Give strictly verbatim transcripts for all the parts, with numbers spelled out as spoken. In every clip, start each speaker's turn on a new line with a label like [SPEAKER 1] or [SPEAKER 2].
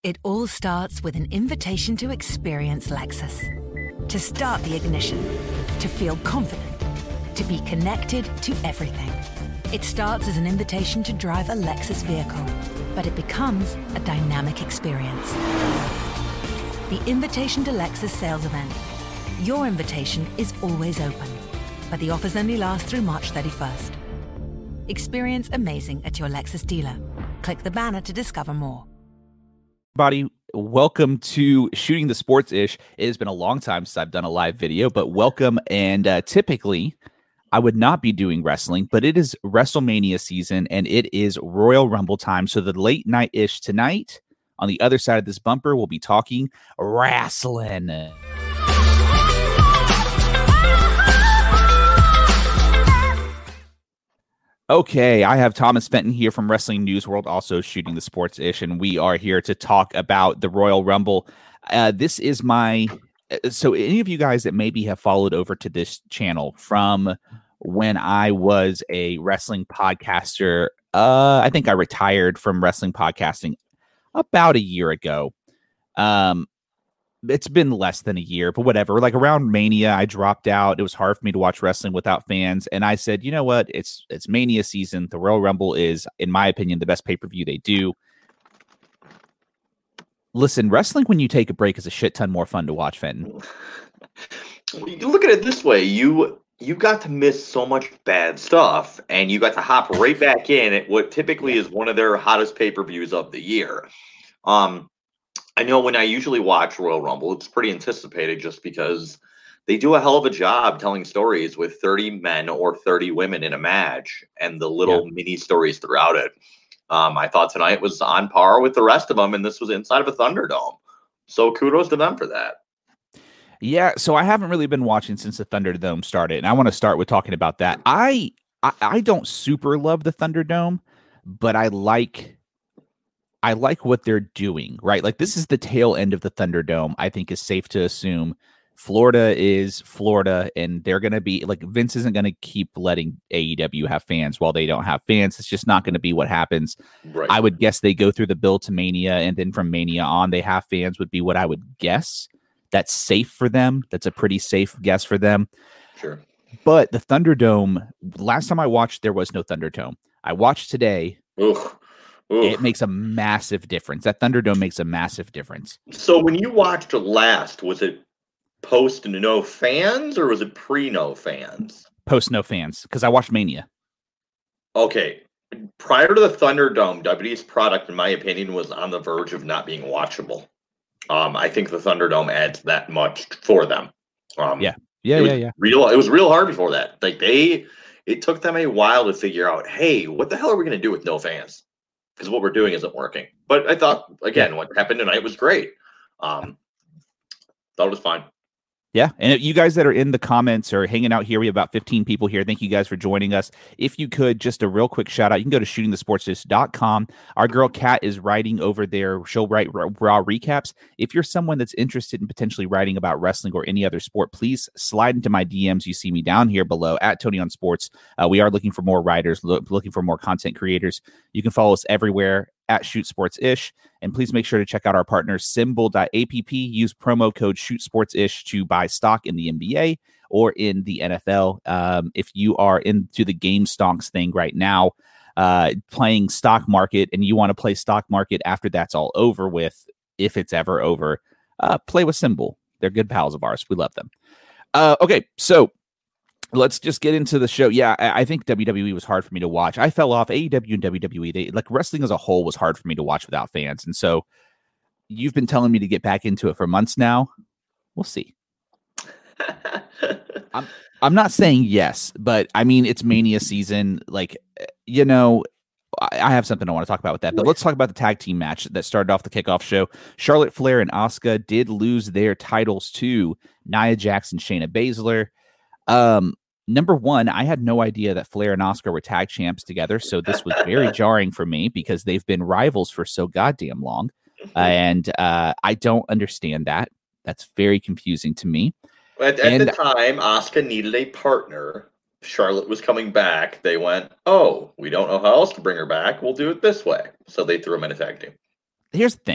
[SPEAKER 1] It all starts with an invitation to experience Lexus. To start the ignition, to feel confident, to be connected to everything. It starts as an invitation to drive a Lexus vehicle, but it becomes a dynamic experience. The Invitation to Lexus sales event. Your invitation is always open, but the offers only last through March thirty-first. Experience amazing at your Lexus dealer. Click the banner to discover more.
[SPEAKER 2] Everybody, welcome to Shooting the Sports-ish. It has been a long time since I've done a live video, but welcome. And uh, typically, I would not be doing wrestling, but it is WrestleMania season, and it is Royal Rumble time. So the late night-ish tonight, on the other side of this bumper, we'll be talking wrestling. Okay, I have Thomas Fenton here from Wrestling News World, also Shooting the Sports-ish, and we are here to talk about the Royal Rumble. Uh, this is my... So any of you guys that maybe have followed over to this channel from when I was a wrestling podcaster, uh, I think I retired from wrestling podcasting about a year ago. Um, it's been less than a year, but whatever. Like around Mania, I dropped out. It was hard for me to watch wrestling without fans. And I said, you know what? It's it's Mania season. The Royal Rumble is, in my opinion, the best pay-per-view they do. Listen, wrestling when you take a break is a shit ton more fun to watch, Fenton.
[SPEAKER 3] You look at it this way. You you got to miss so much bad stuff, and you got to hop right back in at what typically is one of their hottest pay-per-views of the year. Um, I know when I usually watch Royal Rumble, it's pretty anticipated just because they do a hell of a job telling stories with thirty men or thirty women in a match and the little yeah. mini stories throughout it. Um, I thought tonight was on par with the rest of them, and this was inside of a Thunderdome. So kudos to them for that.
[SPEAKER 2] Yeah, so I haven't really been watching since the Thunderdome started, and I want to start with talking about that. I, I I don't super love the Thunderdome, but I like I like what they're doing, right? Like this is the tail end of the Thunderdome. I think is safe to assume. Florida is Florida, and they're going to be like Vince isn't going to keep letting A E W have fans while they don't have fans. It's just not going to be what happens. Right. I would guess they go through the build to Mania, and then from Mania on, they have fans would be what I would guess. That's safe for them. That's a pretty safe guess for them.
[SPEAKER 3] Sure.
[SPEAKER 2] But the Thunderdome, last time I watched, there was no Thunderdome. I watched today.
[SPEAKER 3] Oof. Oof.
[SPEAKER 2] It makes a massive difference. That Thunderdome makes a massive difference.
[SPEAKER 3] So when you watched it last, was it post no fans or was it pre no fans?
[SPEAKER 2] Post no fans, because I watched Mania.
[SPEAKER 3] Okay. Prior to the Thunderdome, W W E's product, in my opinion, was on the verge of not being watchable. Um, I think the Thunderdome adds that much for them. Um,
[SPEAKER 2] yeah, yeah, yeah, yeah.
[SPEAKER 3] Real, it was real hard before that. Like they, it took them a while to figure out, hey, what the hell are we going to do with no fans? Because what we're doing isn't working. But I thought, again, yeah. what happened tonight was great. Um, thought it was fine.
[SPEAKER 2] Yeah, and you guys that are in the comments or hanging out here, we have about fifteen people here. Thank you guys for joining us. If you could, just a real quick shout out, you can go to shooting the sports ish dot com. Our girl Kat is writing over there. She'll write raw recaps. If you're someone that's interested in potentially writing about wrestling or any other sport, please slide into my D Ms. You see me down here below at Tony on Sports. Uh, we are looking for more writers, lo- looking for more content creators. You can follow us everywhere at Shoot Sports Ish. And please make sure to check out our partners, symbol dot app. Use promo code Shoot Sports Ish to buy stock in the N B A or in the N F L. Um, if you are into the game stonks thing right now, uh, playing stock market, and you want to play stock market after that's all over with, if it's ever over, uh, play with Symbol. They're good pals of ours. We love them. Uh, okay, so let's just get into the show. Yeah, I, I think W W E was hard for me to watch. I fell off. A E W and W W E, they like wrestling as a whole was hard for me to watch without fans. And so you've been telling me to get back into it for months now. We'll see. I'm I'm not saying yes, but I mean it's Mania season. Like, you know, I, I have something I want to talk about with that. But let's talk about the tag team match that started off the kickoff show. Charlotte Flair and Asuka did lose their titles to Nia Jax and Shayna Baszler. Um, number one, I had no idea that Flair and Asuka were tag champs together, so this was very jarring for me because they've been rivals for so goddamn long, uh, and uh, I don't understand that. That's very confusing to me.
[SPEAKER 3] At, at the time, Asuka needed a partner. Charlotte was coming back. They went, oh, we don't know how else to bring her back. We'll do it this way. So they threw him in a tag team.
[SPEAKER 2] Here's the thing.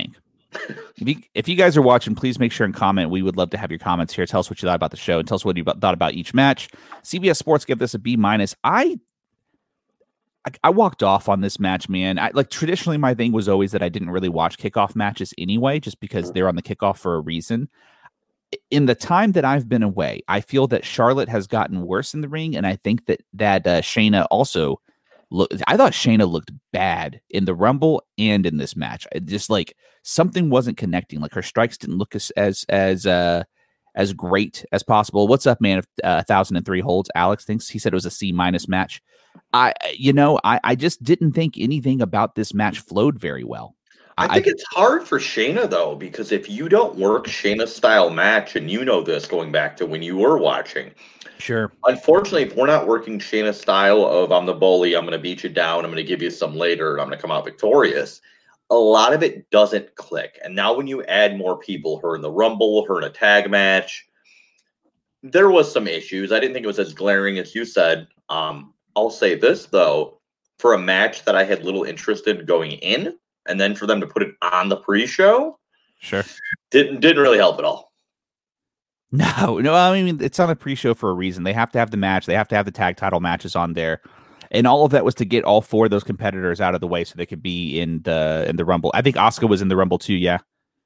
[SPEAKER 2] If you, if you guys are watching, please make sure and comment. We would love to have your comments here. Tell us what you thought about the show and tell us what you thought about each match. C B S Sports gave this a B minus. I, I I walked off on this match, man. I like traditionally my thing was always that I didn't really watch kickoff matches anyway, just because they're on the kickoff for a reason. In the time that I've been away, I feel that Charlotte has gotten worse in the ring, and I think that that uh, Shayna also look. I thought Shayna looked bad in the Rumble and in this match. It just like something wasn't connecting. Like her strikes didn't look as as as uh, as great as possible. What's up, man? If uh, one thousand three holds, Alex thinks he said it was a C minus match. I you know I I just didn't think anything about this match flowed very well.
[SPEAKER 3] I think I, it's hard for Shayna, though, because if you don't work Shayna's style match, and you know this going back to when you were watching.
[SPEAKER 2] Sure.
[SPEAKER 3] Unfortunately, if we're not working Shayna's style of I'm the bully, I'm going to beat you down, I'm going to give you some later, and I'm going to come out victorious, a lot of it doesn't click. And now when you add more people, her in the Rumble, her in a tag match, there was some issues. I didn't think it was as glaring as you said. Um, I'll say this, though. For a match that I had little interest in going in, and then for them to put it on the pre-show,
[SPEAKER 2] sure,
[SPEAKER 3] didn't didn't really help at all.
[SPEAKER 2] No, no, I mean it's on a pre-show for a reason. They have to have the match. They have to have the tag title matches on there, and all of that was to get all four of those competitors out of the way so they could be in the in the Rumble. I think Asuka was in the Rumble too. Yeah.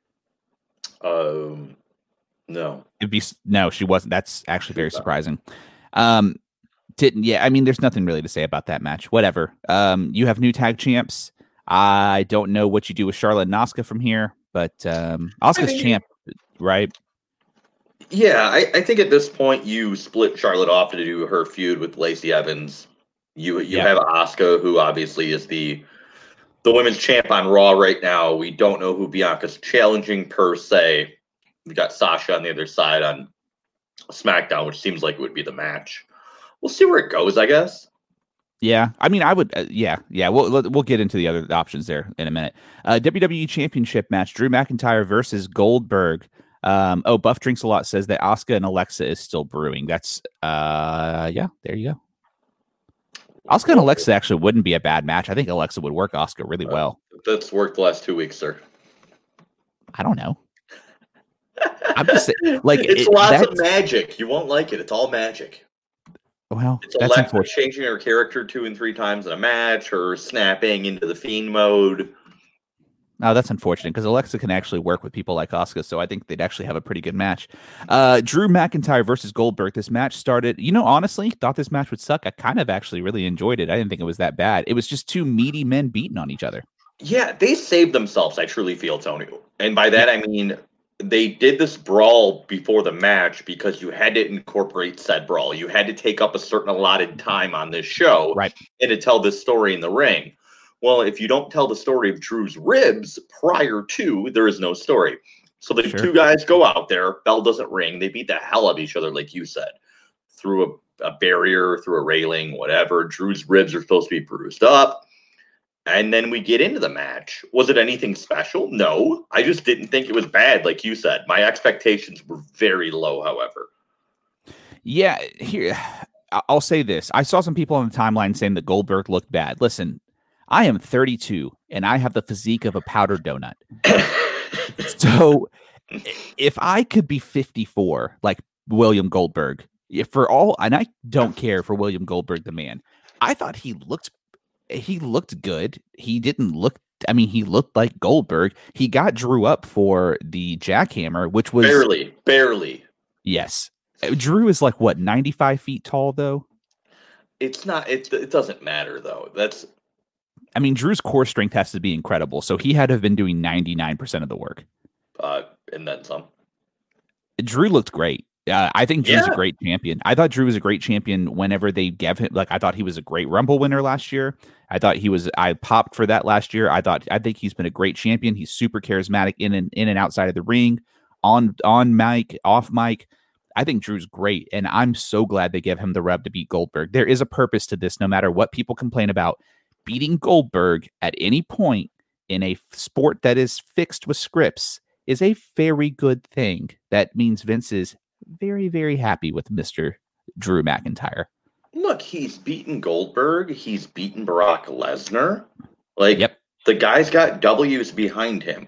[SPEAKER 3] Um, no,
[SPEAKER 2] it'd be no, she wasn't. That's actually very surprising. Um, didn't yeah. I mean, there's nothing really to say about that match. Whatever. Um, you have new tag champs. I don't know what you do with Charlotte and Asuka from here, but um, Asuka's I mean, champ, right?
[SPEAKER 3] Yeah, I, I think at this point you split Charlotte off to do her feud with Lacey Evans. You you yeah. have Asuka, who obviously is the the women's champ on Raw right now. We don't know who Bianca's challenging per se. We got Sasha on the other side on SmackDown, which seems like it would be the match. We'll see where it goes, I guess.
[SPEAKER 2] Yeah, I mean, I would, uh, yeah, yeah. We'll we'll get into the other options there in a minute. Uh, W W E Championship match: Drew McIntyre versus Goldberg. Um, oh, Buff Drinks a Lot says that Asuka and Alexa is still brewing. That's, uh, yeah, there you go. Asuka and Alexa actually wouldn't be a bad match. I think Alexa would work Asuka really well.
[SPEAKER 3] Uh, that's worked the last two weeks, sir.
[SPEAKER 2] I don't know. I'm just saying, like
[SPEAKER 3] it's
[SPEAKER 2] it,
[SPEAKER 3] lots of magic. You won't like it. It's all magic.
[SPEAKER 2] Well,
[SPEAKER 3] it's Alexa changing her character two and three times in a match, or snapping into the Fiend mode.
[SPEAKER 2] Oh, that's unfortunate because Alexa can actually work with people like Asuka, so I think they'd actually have a pretty good match. Uh, Drew McIntyre versus Goldberg. This match started, you know, honestly, thought this match would suck. I kind of actually really enjoyed it. I didn't think it was that bad. It was just two meaty men beating on each other.
[SPEAKER 3] Yeah, they saved themselves, I truly feel, Tony. And by that, I mean, they did this brawl before the match because you had to incorporate said brawl. You had to take up a certain allotted time on this show,
[SPEAKER 2] right,
[SPEAKER 3] and to tell this story in the ring. Well, if you don't tell the story of Drew's ribs prior to, there is no story. So the sure. two guys go out there, bell doesn't ring, they beat the hell out of each other, like you said, through a, a barrier, through a railing, whatever. Drew's ribs are supposed to be bruised up. And then we get into the match. Was it anything special? No. I just didn't think it was bad, like you said. My expectations were very low, however.
[SPEAKER 2] Yeah, here, I'll say this. I saw some people on the timeline saying that Goldberg looked bad. Listen, I am thirty-two, and I have the physique of a powdered donut. So if I could be fifty-four, like William Goldberg, if for all, and I don't care for William Goldberg, the man, I thought he looked He looked good. He didn't look, I mean, he looked like Goldberg. He got Drew up for the jackhammer, which was
[SPEAKER 3] barely, barely.
[SPEAKER 2] Yes. Drew is like, what, ninety-five feet tall, though?
[SPEAKER 3] It's not, it, it doesn't matter, though. That's,
[SPEAKER 2] I mean, Drew's core strength has to be incredible. So he had to have been doing ninety-nine percent of the work.
[SPEAKER 3] Uh, and then some.
[SPEAKER 2] Drew looked great. Uh, I think Drew's
[SPEAKER 3] yeah.
[SPEAKER 2] a great champion. I thought Drew was a great champion whenever they gave him, like, I thought he was a great Rumble winner last year. I thought he was, I popped for that last year. I thought, I think he's been a great champion. He's super charismatic in and in and outside of the ring, on, on mic, off mic. I think Drew's great. And I'm so glad they gave him the rub to beat Goldberg. There is a purpose to this, no matter what people complain about. Beating Goldberg at any point in a sport that is fixed with scripts is a very good thing. That means Vince is very, very happy with Mister Drew McIntyre.
[SPEAKER 3] Look, he's beaten Goldberg. He's beaten Brock Lesnar. Like,
[SPEAKER 2] yep.
[SPEAKER 3] The guy's got W's behind him.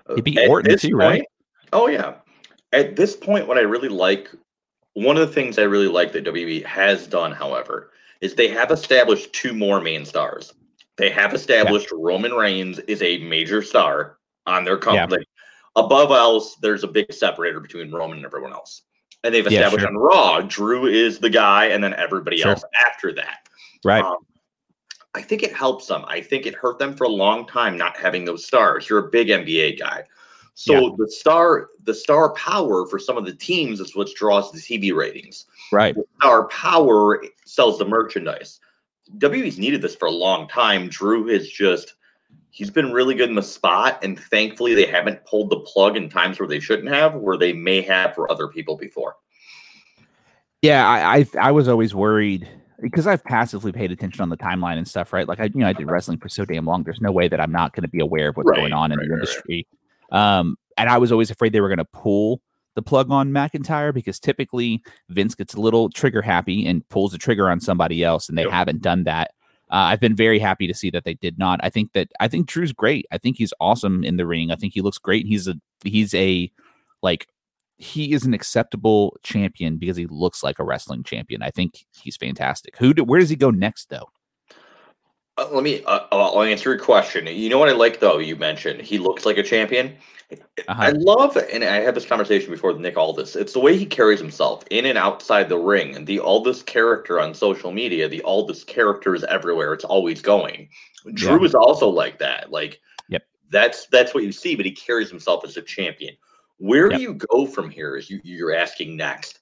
[SPEAKER 2] He beat
[SPEAKER 3] At
[SPEAKER 2] Orton
[SPEAKER 3] this
[SPEAKER 2] too,
[SPEAKER 3] point,
[SPEAKER 2] right?
[SPEAKER 3] Oh yeah. At this point, what I really like, one of the things I really like that W W E has done, however, is they have established two more main stars. They have established yeah. Roman Reigns is a major star on their company. Yeah. Above else, there's a big separator between Roman and everyone else. And they've established yeah, sure. on Raw, Drew is the guy, and then everybody sure. else after that.
[SPEAKER 2] Right.
[SPEAKER 3] Um, I think it helps them. I think it hurt them for a long time not having those stars. You're a big N B A guy. So yeah. the star, the star power for some of the teams is what draws the T V ratings.
[SPEAKER 2] Right.
[SPEAKER 3] The star power sells the merchandise. W W E's needed this for a long time. Drew is just, he's been really good in the spot, and thankfully they haven't pulled the plug in times where they shouldn't have, where they may have for other people before.
[SPEAKER 2] Yeah, I I, I was always worried because I've passively paid attention on the timeline and stuff, right? Like I, you know, I did wrestling for so damn long. There's no way that I'm not going to be aware of what's right, going on in right, the right, industry. Right. Um, and I was always afraid they were going to pull the plug on McIntyre because typically Vince gets a little trigger happy and pulls the trigger on somebody else, and they yep. haven't done that. Uh, I've been very happy to see that they did not. I think that I think Drew's great. I think he's awesome in the ring. I think he looks great. He's a he's a like he is an acceptable champion because he looks like a wrestling champion. I think he's fantastic. Who do, where does he go next though?
[SPEAKER 3] Uh, let me, uh, I'll answer your question. You know what I like, though, you mentioned he looks like a champion. Uh-huh. I love, and I had this conversation before with Nick Aldis, it's the way he carries himself in and outside the ring. And the Aldis character on social media, the Aldis character is everywhere. It's always going. Drew yeah. is also like that. Like,
[SPEAKER 2] yep.
[SPEAKER 3] that's that's what you see, but he carries himself as a champion. Where
[SPEAKER 2] yep.
[SPEAKER 3] do you go from here, as you, you're asking next?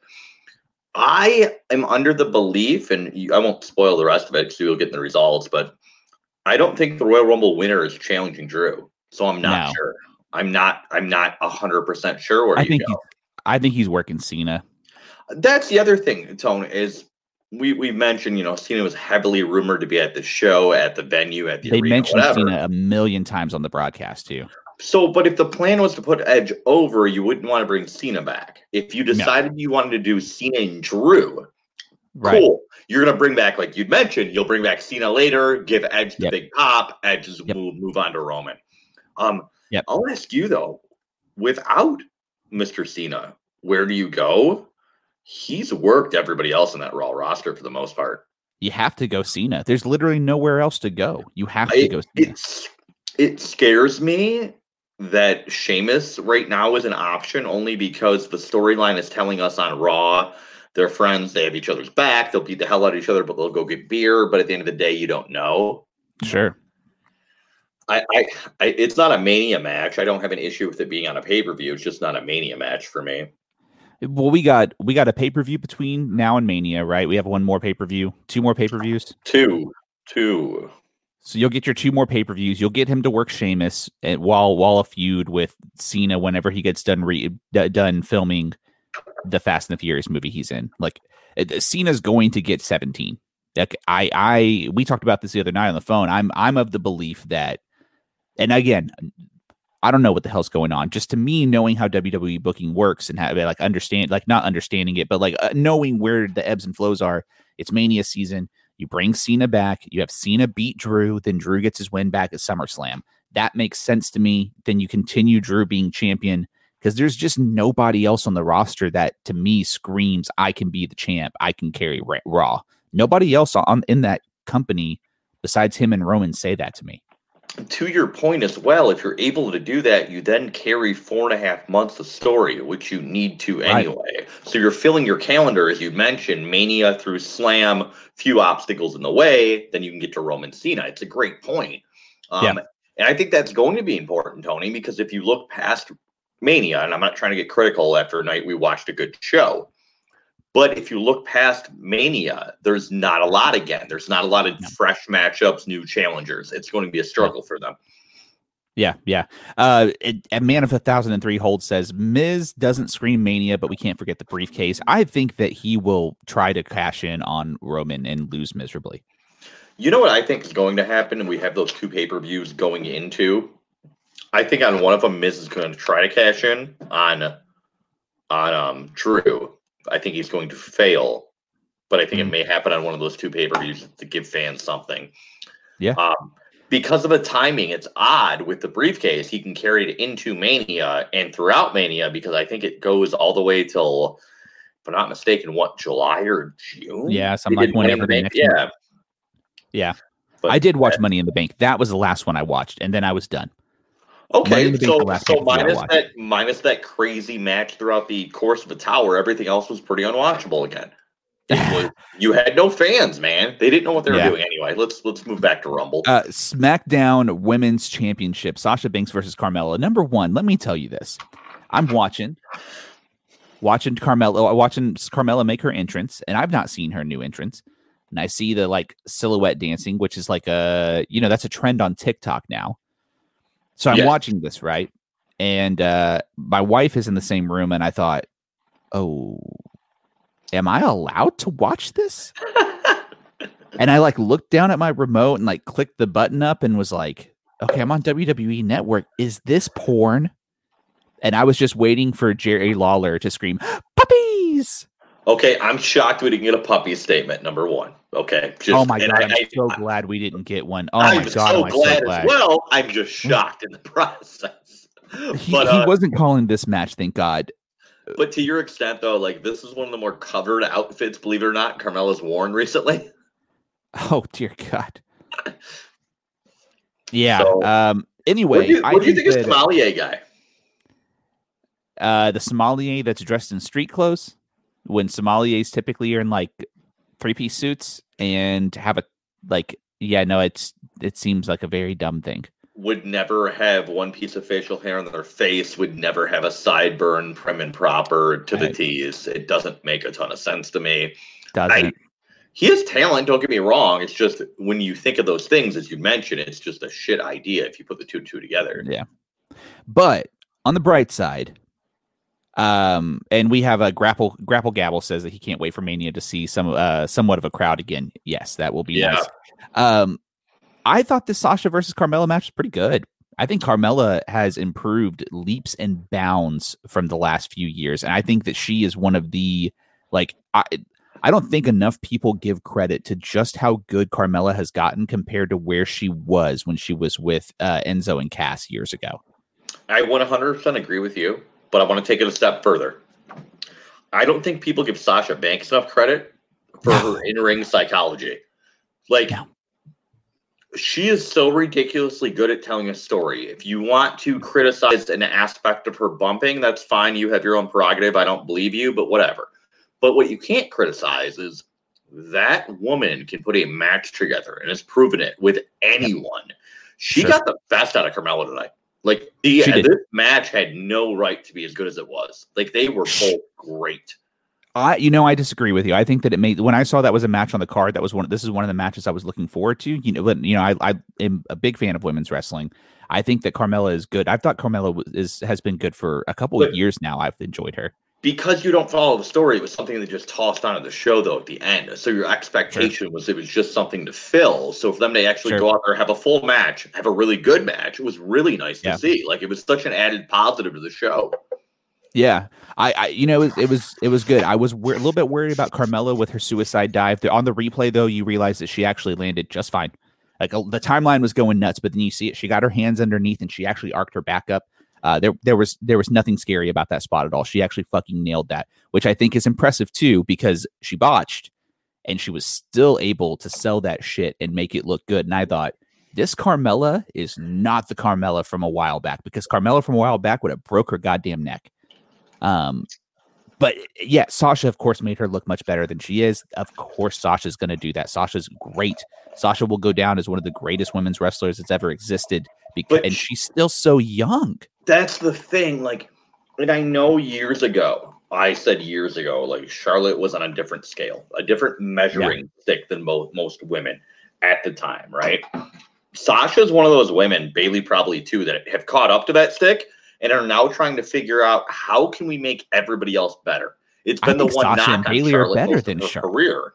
[SPEAKER 3] I am under the belief, and you, I won't spoil the rest of it because you'll get the results, but I don't think the Royal Rumble winner is challenging Drew, so I'm not no. sure. I'm not. I'm not a hundred percent sure where
[SPEAKER 2] I
[SPEAKER 3] you
[SPEAKER 2] think
[SPEAKER 3] go.
[SPEAKER 2] He's, I think he's working Cena.
[SPEAKER 3] That's the other thing, Tone, is we we mentioned. You know, Cena was heavily rumored to be at the show, at the venue, at the
[SPEAKER 2] they
[SPEAKER 3] arena,
[SPEAKER 2] mentioned
[SPEAKER 3] whatever.
[SPEAKER 2] Cena a million times on the broadcast too.
[SPEAKER 3] So, but if the plan was to put Edge over, you wouldn't want to bring Cena back. If you decided no. you wanted to do Cena and Drew.
[SPEAKER 2] Right.
[SPEAKER 3] Cool. You're going to bring back, like you'd mentioned, you'll bring back Cena later, give Edge the
[SPEAKER 2] yep.
[SPEAKER 3] big pop, Edge just
[SPEAKER 2] yep.
[SPEAKER 3] move, move on to Roman. Um,
[SPEAKER 2] yep.
[SPEAKER 3] I'll ask you, though, without Mister Cena, where do you go? He's worked everybody else in that Raw roster for the most part.
[SPEAKER 2] You have to go Cena. There's literally nowhere else to go. You have to
[SPEAKER 3] it,
[SPEAKER 2] go Cena.
[SPEAKER 3] It's, it scares me that Sheamus right now is an option only because the storyline is telling us on Raw they're friends, they have each other's back, they'll beat the hell out of each other, but they'll go get beer. But at the end of the day, you don't know.
[SPEAKER 2] Sure.
[SPEAKER 3] I, I, I it's not a Mania match. I don't have an issue with it being on a pay-per-view. It's just not a Mania match for me.
[SPEAKER 2] Well, we got we got a pay-per-view between now and Mania, right? We have one more pay-per-view, two more pay-per-views.
[SPEAKER 3] Two. Two.
[SPEAKER 2] So you'll get your two more pay-per-views. You'll get him to work Sheamus at, while while a feud with Cena whenever he gets done re, d- done filming the Fast and the Furious movie he's in. Like uh, Cena's going to get seventeen. Like I I we talked about this the other night on the phone. I'm I'm of the belief that, and again, I don't know what the hell's going on. Just to me, knowing how W W E booking works and how like understand like not understanding it, but like uh, knowing where the ebbs and flows are. It's Mania season. You bring Cena back. You have Cena beat Drew. Then Drew gets his win back at SummerSlam. That makes sense to me. Then you continue Drew being champion. Because there's just nobody else on the roster that, to me, screams, I can be the champ. I can carry Raw. Nobody else on in that company besides him and Roman say that to me.
[SPEAKER 3] To your point as well, if you're able to do that, you then carry four and a half months of story, which you need to anyway. Right. So you're filling your calendar, as you mentioned, Mania through Slam, few obstacles in the way, then you can get to Roman Cena. It's a great point. Um, yeah. And I think that's going to be important, Tony, because if you look past Mania, and I'm not trying to get critical after a night we watched a good show, but if you look past Mania, there's not a lot again. There's not a lot of fresh matchups, new challengers. It's going to be a struggle for them.
[SPEAKER 2] Yeah, yeah. Uh, it, a Man of a Thousand and Three Hold says Miz doesn't scream Mania, but we can't forget the briefcase. I think that he will try to cash in on Roman and lose miserably.
[SPEAKER 3] You know what I think is going to happen? And we have those two pay-per-views going into. I think on one of them, Miz is going to try to cash in on on um, Drew. I think he's going to fail, but I think mm-hmm. it may happen on one of those two pay-per-views to give fans something.
[SPEAKER 2] Yeah.
[SPEAKER 3] Um, because of the timing, it's odd with the briefcase. He can carry it into Mania and throughout Mania because I think it goes all the way till, if I'm not mistaken, what, July or June?
[SPEAKER 2] Yeah, something like whenever the next
[SPEAKER 3] yeah.
[SPEAKER 2] one. Yeah.
[SPEAKER 3] But
[SPEAKER 2] I did watch Money in the Bank. That was the last one I watched, and then I was done.
[SPEAKER 3] Okay,
[SPEAKER 2] Bank,
[SPEAKER 3] so so minus that minus that crazy match throughout the course of the tower, everything else was pretty unwatchable again. It was, you had no fans, man. They didn't know what they were
[SPEAKER 2] yeah.
[SPEAKER 3] doing anyway. Let's let's move back to Rumble.
[SPEAKER 2] Uh, SmackDown Women's Championship: Sasha Banks versus Carmella. Number one, let me tell you this: I'm watching, watching Carmella, watching Carmella make her entrance, and I've not seen her new entrance. And I see the like silhouette dancing, which is like a you know that's a trend on TikTok now. So I'm
[SPEAKER 3] yes.
[SPEAKER 2] watching this, right? And uh, my wife is in the same room, and I thought, oh, am I allowed to watch this? And I like looked down at my remote and like clicked the button up and was like, okay, I'm on W W E Network. Is this porn? And I was just waiting for Jerry Lawler to scream, puppies!
[SPEAKER 3] Okay, I'm shocked we didn't get a puppy statement, number one. Okay.
[SPEAKER 2] Just, oh my God, I, I'm I, so I, glad we didn't get one. Oh
[SPEAKER 3] I'm
[SPEAKER 2] my God,
[SPEAKER 3] so
[SPEAKER 2] I'm
[SPEAKER 3] glad
[SPEAKER 2] so glad
[SPEAKER 3] as well. I'm just shocked in the process.
[SPEAKER 2] He,
[SPEAKER 3] but, uh,
[SPEAKER 2] he wasn't calling this match, thank God.
[SPEAKER 3] But to your extent, though, like this is one of the more covered outfits, believe it or not, Carmella's worn recently.
[SPEAKER 2] Oh, dear God. Yeah.
[SPEAKER 3] So,
[SPEAKER 2] um. Anyway,
[SPEAKER 3] what do you, what
[SPEAKER 2] I
[SPEAKER 3] do you think, think
[SPEAKER 2] that,
[SPEAKER 3] of Sommelier guy?
[SPEAKER 2] Uh, the sommelier that's dressed in street clothes, when sommeliers typically are in like three-piece suits and have a like, yeah, no, it's it seems like a very dumb thing.
[SPEAKER 3] Would never have one piece of facial hair on their face, would never have a sideburn prim and proper to right. the T's. It doesn't make a ton of sense to me.
[SPEAKER 2] Doesn't.
[SPEAKER 3] I, he has talent, don't get me wrong. It's just when you think of those things, as you mentioned, it's just a shit idea if you put the two and two together.
[SPEAKER 2] Yeah. But on the bright side, um, and we have a grapple grapple gabble says that he can't wait for Mania to see some uh somewhat of a crowd again. Yes, that will be
[SPEAKER 3] yeah.
[SPEAKER 2] nice. Um I thought this Sasha versus Carmella match was pretty good. I think Carmella has improved leaps and bounds from the last few years. And I think that she is one of the, like, I, I don't think enough people give credit to just how good Carmella has gotten compared to where she was when she was with uh, Enzo and Cass years ago.
[SPEAKER 3] I one hundred percent agree with you, but I want to take it a step further. I don't think people give Sasha Banks enough credit for no. her in-ring psychology. Like, no. She is so ridiculously good at telling a story. If you want to criticize an aspect of her bumping, that's fine. You have your own prerogative. I don't believe you, but whatever. But what you can't criticize is that woman can put a match together and has proven it with anyone. She sure. got the best out of Carmella tonight. Like, the, this match had no right to be as good as it was. Like, they were both great.
[SPEAKER 2] I, you know, I disagree with you. I think that it made when I saw that was a match on the card. That was one. This is one of the matches I was looking forward to. You know, but you know, I, I am a big fan of women's wrestling. I think that Carmella is good. I thought Carmella is has been good for a couple but of years now. I've enjoyed her
[SPEAKER 3] because you don't follow the story. It was something that just tossed onto the show though at the end. So your expectation sure. was it was just something to fill. So for them to actually sure. go out there, have a full match, have a really good match, it was really nice yeah. to see. Like it was such an added positive to the show. Yeah,
[SPEAKER 2] I, I, you know, it was, it was, it was good. I was a little bit worried about Carmella with her suicide dive. On the replay, though, you realize that she actually landed just fine. Like uh, the timeline was going nuts, but then you see it. She got her hands underneath and she actually arced her back up. Uh, there, there was, there was nothing scary about that spot at all. She actually fucking nailed that, which I think is impressive too, because she botched and she was still able to sell that shit and make it look good. And I thought, this Carmella is not the Carmella from a while back, because Carmella from a while back would have broke her goddamn neck. Um, but yeah, Sasha, of course, made her look much better than she is. Of course, Sasha's going to do that. Sasha's great. Sasha will go down as one of the greatest women's wrestlers that's ever existed, because, and she's still so young.
[SPEAKER 3] That's the thing. Like, and I know years ago, I said years ago, like Charlotte was on a different scale, a different measuring yeah. stick than most, most women at the time, right? Sasha's one of those women, Bayley probably too, that have caught up to that stick and are now trying to figure out how can we make everybody else better. It's been the one
[SPEAKER 2] Sasha
[SPEAKER 3] knock
[SPEAKER 2] and Bayley
[SPEAKER 3] on Charlotte
[SPEAKER 2] are better
[SPEAKER 3] most
[SPEAKER 2] than
[SPEAKER 3] of her
[SPEAKER 2] Charlotte.
[SPEAKER 3] career.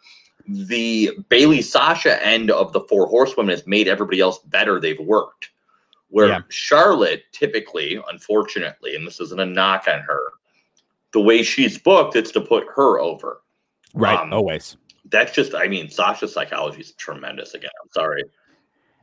[SPEAKER 3] The Bayley Sasha end of the four horsewomen has made everybody else better. They've worked. Where yeah. Charlotte typically, unfortunately, and this isn't a knock on her, the way she's booked, it's to put her over.
[SPEAKER 2] Right,
[SPEAKER 3] um,
[SPEAKER 2] always.
[SPEAKER 3] That's just, I mean, Sasha's psychology is tremendous again. I'm sorry.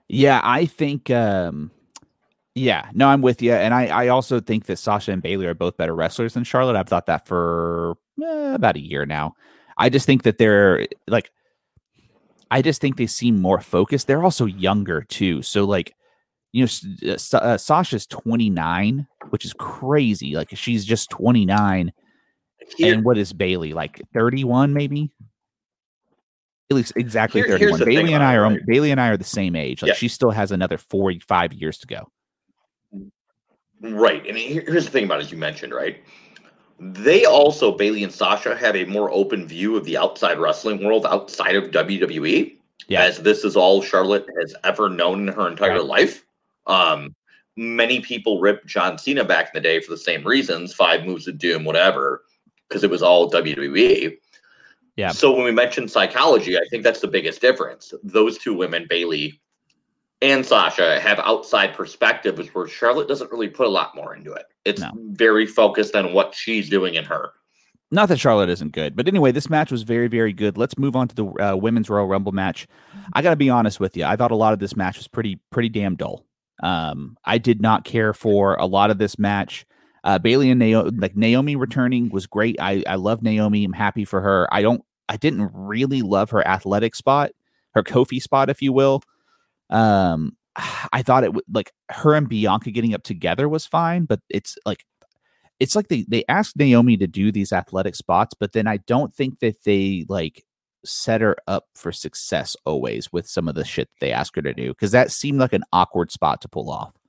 [SPEAKER 2] Yeah, I think. Um, yeah, no, I'm with you, and I, I also think that Sasha and Bailey are both better wrestlers than Charlotte. I've thought that for eh, about a year now. I just think that they're like. I just think they seem more focused. They're also younger too, so like, you know, uh, uh, Sasha's twenty-nine, which is crazy. Like she's just twenty-nine,
[SPEAKER 3] Here,
[SPEAKER 2] and what is Bailey, like thirty-one, maybe? At least exactly
[SPEAKER 3] here, here's
[SPEAKER 2] thirty-one.
[SPEAKER 3] the thing
[SPEAKER 2] Bailey and
[SPEAKER 3] about
[SPEAKER 2] I
[SPEAKER 3] it,
[SPEAKER 2] are
[SPEAKER 3] right?
[SPEAKER 2] Bailey and I are the same age. Like
[SPEAKER 3] Yeah,
[SPEAKER 2] she still has another forty-five years to go.
[SPEAKER 3] right. And here- here's the thing about it, as you mentioned, right? They also, Bailey and Sasha, have a more open view of the outside wrestling world outside of W W E,
[SPEAKER 2] Yeah,
[SPEAKER 3] as this is all Charlotte has ever known in her entire
[SPEAKER 2] right.
[SPEAKER 3] life. Um, many people ripped John Cena back in the day for the same reasons, five moves of doom, whatever, because it was all W W E.
[SPEAKER 2] Yeah.
[SPEAKER 3] So when we mention psychology, I think that's the biggest difference. Those two women, Bailey and Sasha, have outside perspectives where Charlotte doesn't really put a lot more into it. It's
[SPEAKER 2] No.
[SPEAKER 3] very focused on what she's doing in her.
[SPEAKER 2] Not that Charlotte isn't good, but anyway, this match was very, very good. Let's move on to the uh, women's Royal Rumble match. I got to be honest with you. I thought a lot of this match was pretty, pretty damn dull. Um, I did not care for a lot of this match. Uh, Bailey and Naomi, like Naomi returning was great. I, I love Naomi. I'm happy for her. I don't, I didn't really love her athletic spot, her Kofi spot, if you will. Um, I thought it would like her and Bianca getting up together was fine, but it's like, it's like they, they asked Naomi to do these athletic spots, but then I don't think that they like set her up for success always with some of the shit they asked her to do. Cause that seemed like an awkward spot to pull off.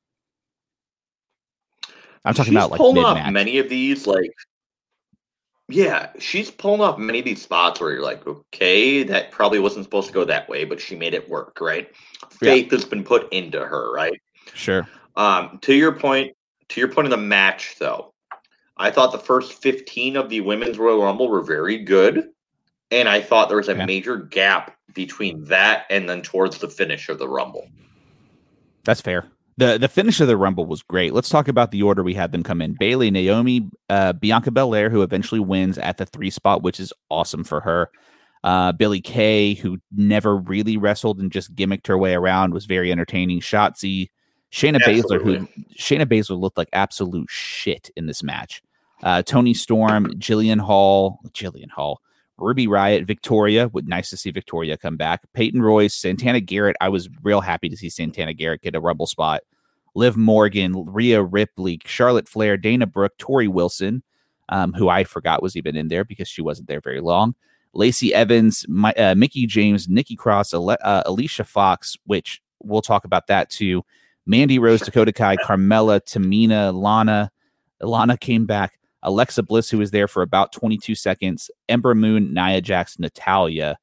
[SPEAKER 2] I'm talking
[SPEAKER 3] she's
[SPEAKER 2] about like
[SPEAKER 3] pulling
[SPEAKER 2] mid-match.
[SPEAKER 3] off many of these, like, yeah, she's pulling off many of these spots where you're like, okay, that probably wasn't supposed to go that way, but she made it work, right? Faith yeah. has been put into her, right?
[SPEAKER 2] Sure.
[SPEAKER 3] Um, to your point, to your point in the match, though, I thought the first fifteen of the Women's Royal Rumble were very good, and I thought there was a yeah. major gap between that and then towards the finish of the Rumble.
[SPEAKER 2] That's fair. The the finish of the Rumble was great. Let's talk about the order we had them come in. Bailey, Naomi, uh, Bianca Belair, who eventually wins at the three spot, which is awesome for her. Uh, Billie Kay, who never really wrestled and just gimmicked her way around, was very entertaining. Shotzi, Shayna Baszler, who Shayna Baszler looked like absolute shit in this match. Uh, Toni Storm, Jillian Hall, Jillian Hall, Ruby Riott, Victoria. Would nice to see Victoria come back. Peyton Royce, Santana Garrett. I was real happy to see Santana Garrett get a Rumble spot. Liv Morgan, Rhea Ripley, Charlotte Flair, Dana Brooke, Tori Wilson, um, who I forgot was even in there because she wasn't there very long. Lacey Evans, my, uh, Mickie James, Nikki Cross, Ale- uh, Alicia Fox, which we'll talk about that too. Mandy Rose, Dakota Kai, Carmella, Tamina, Lana. Lana came back. Alexa Bliss, who was there for about twenty-two seconds. Ember Moon, Nia Jax, Natalya.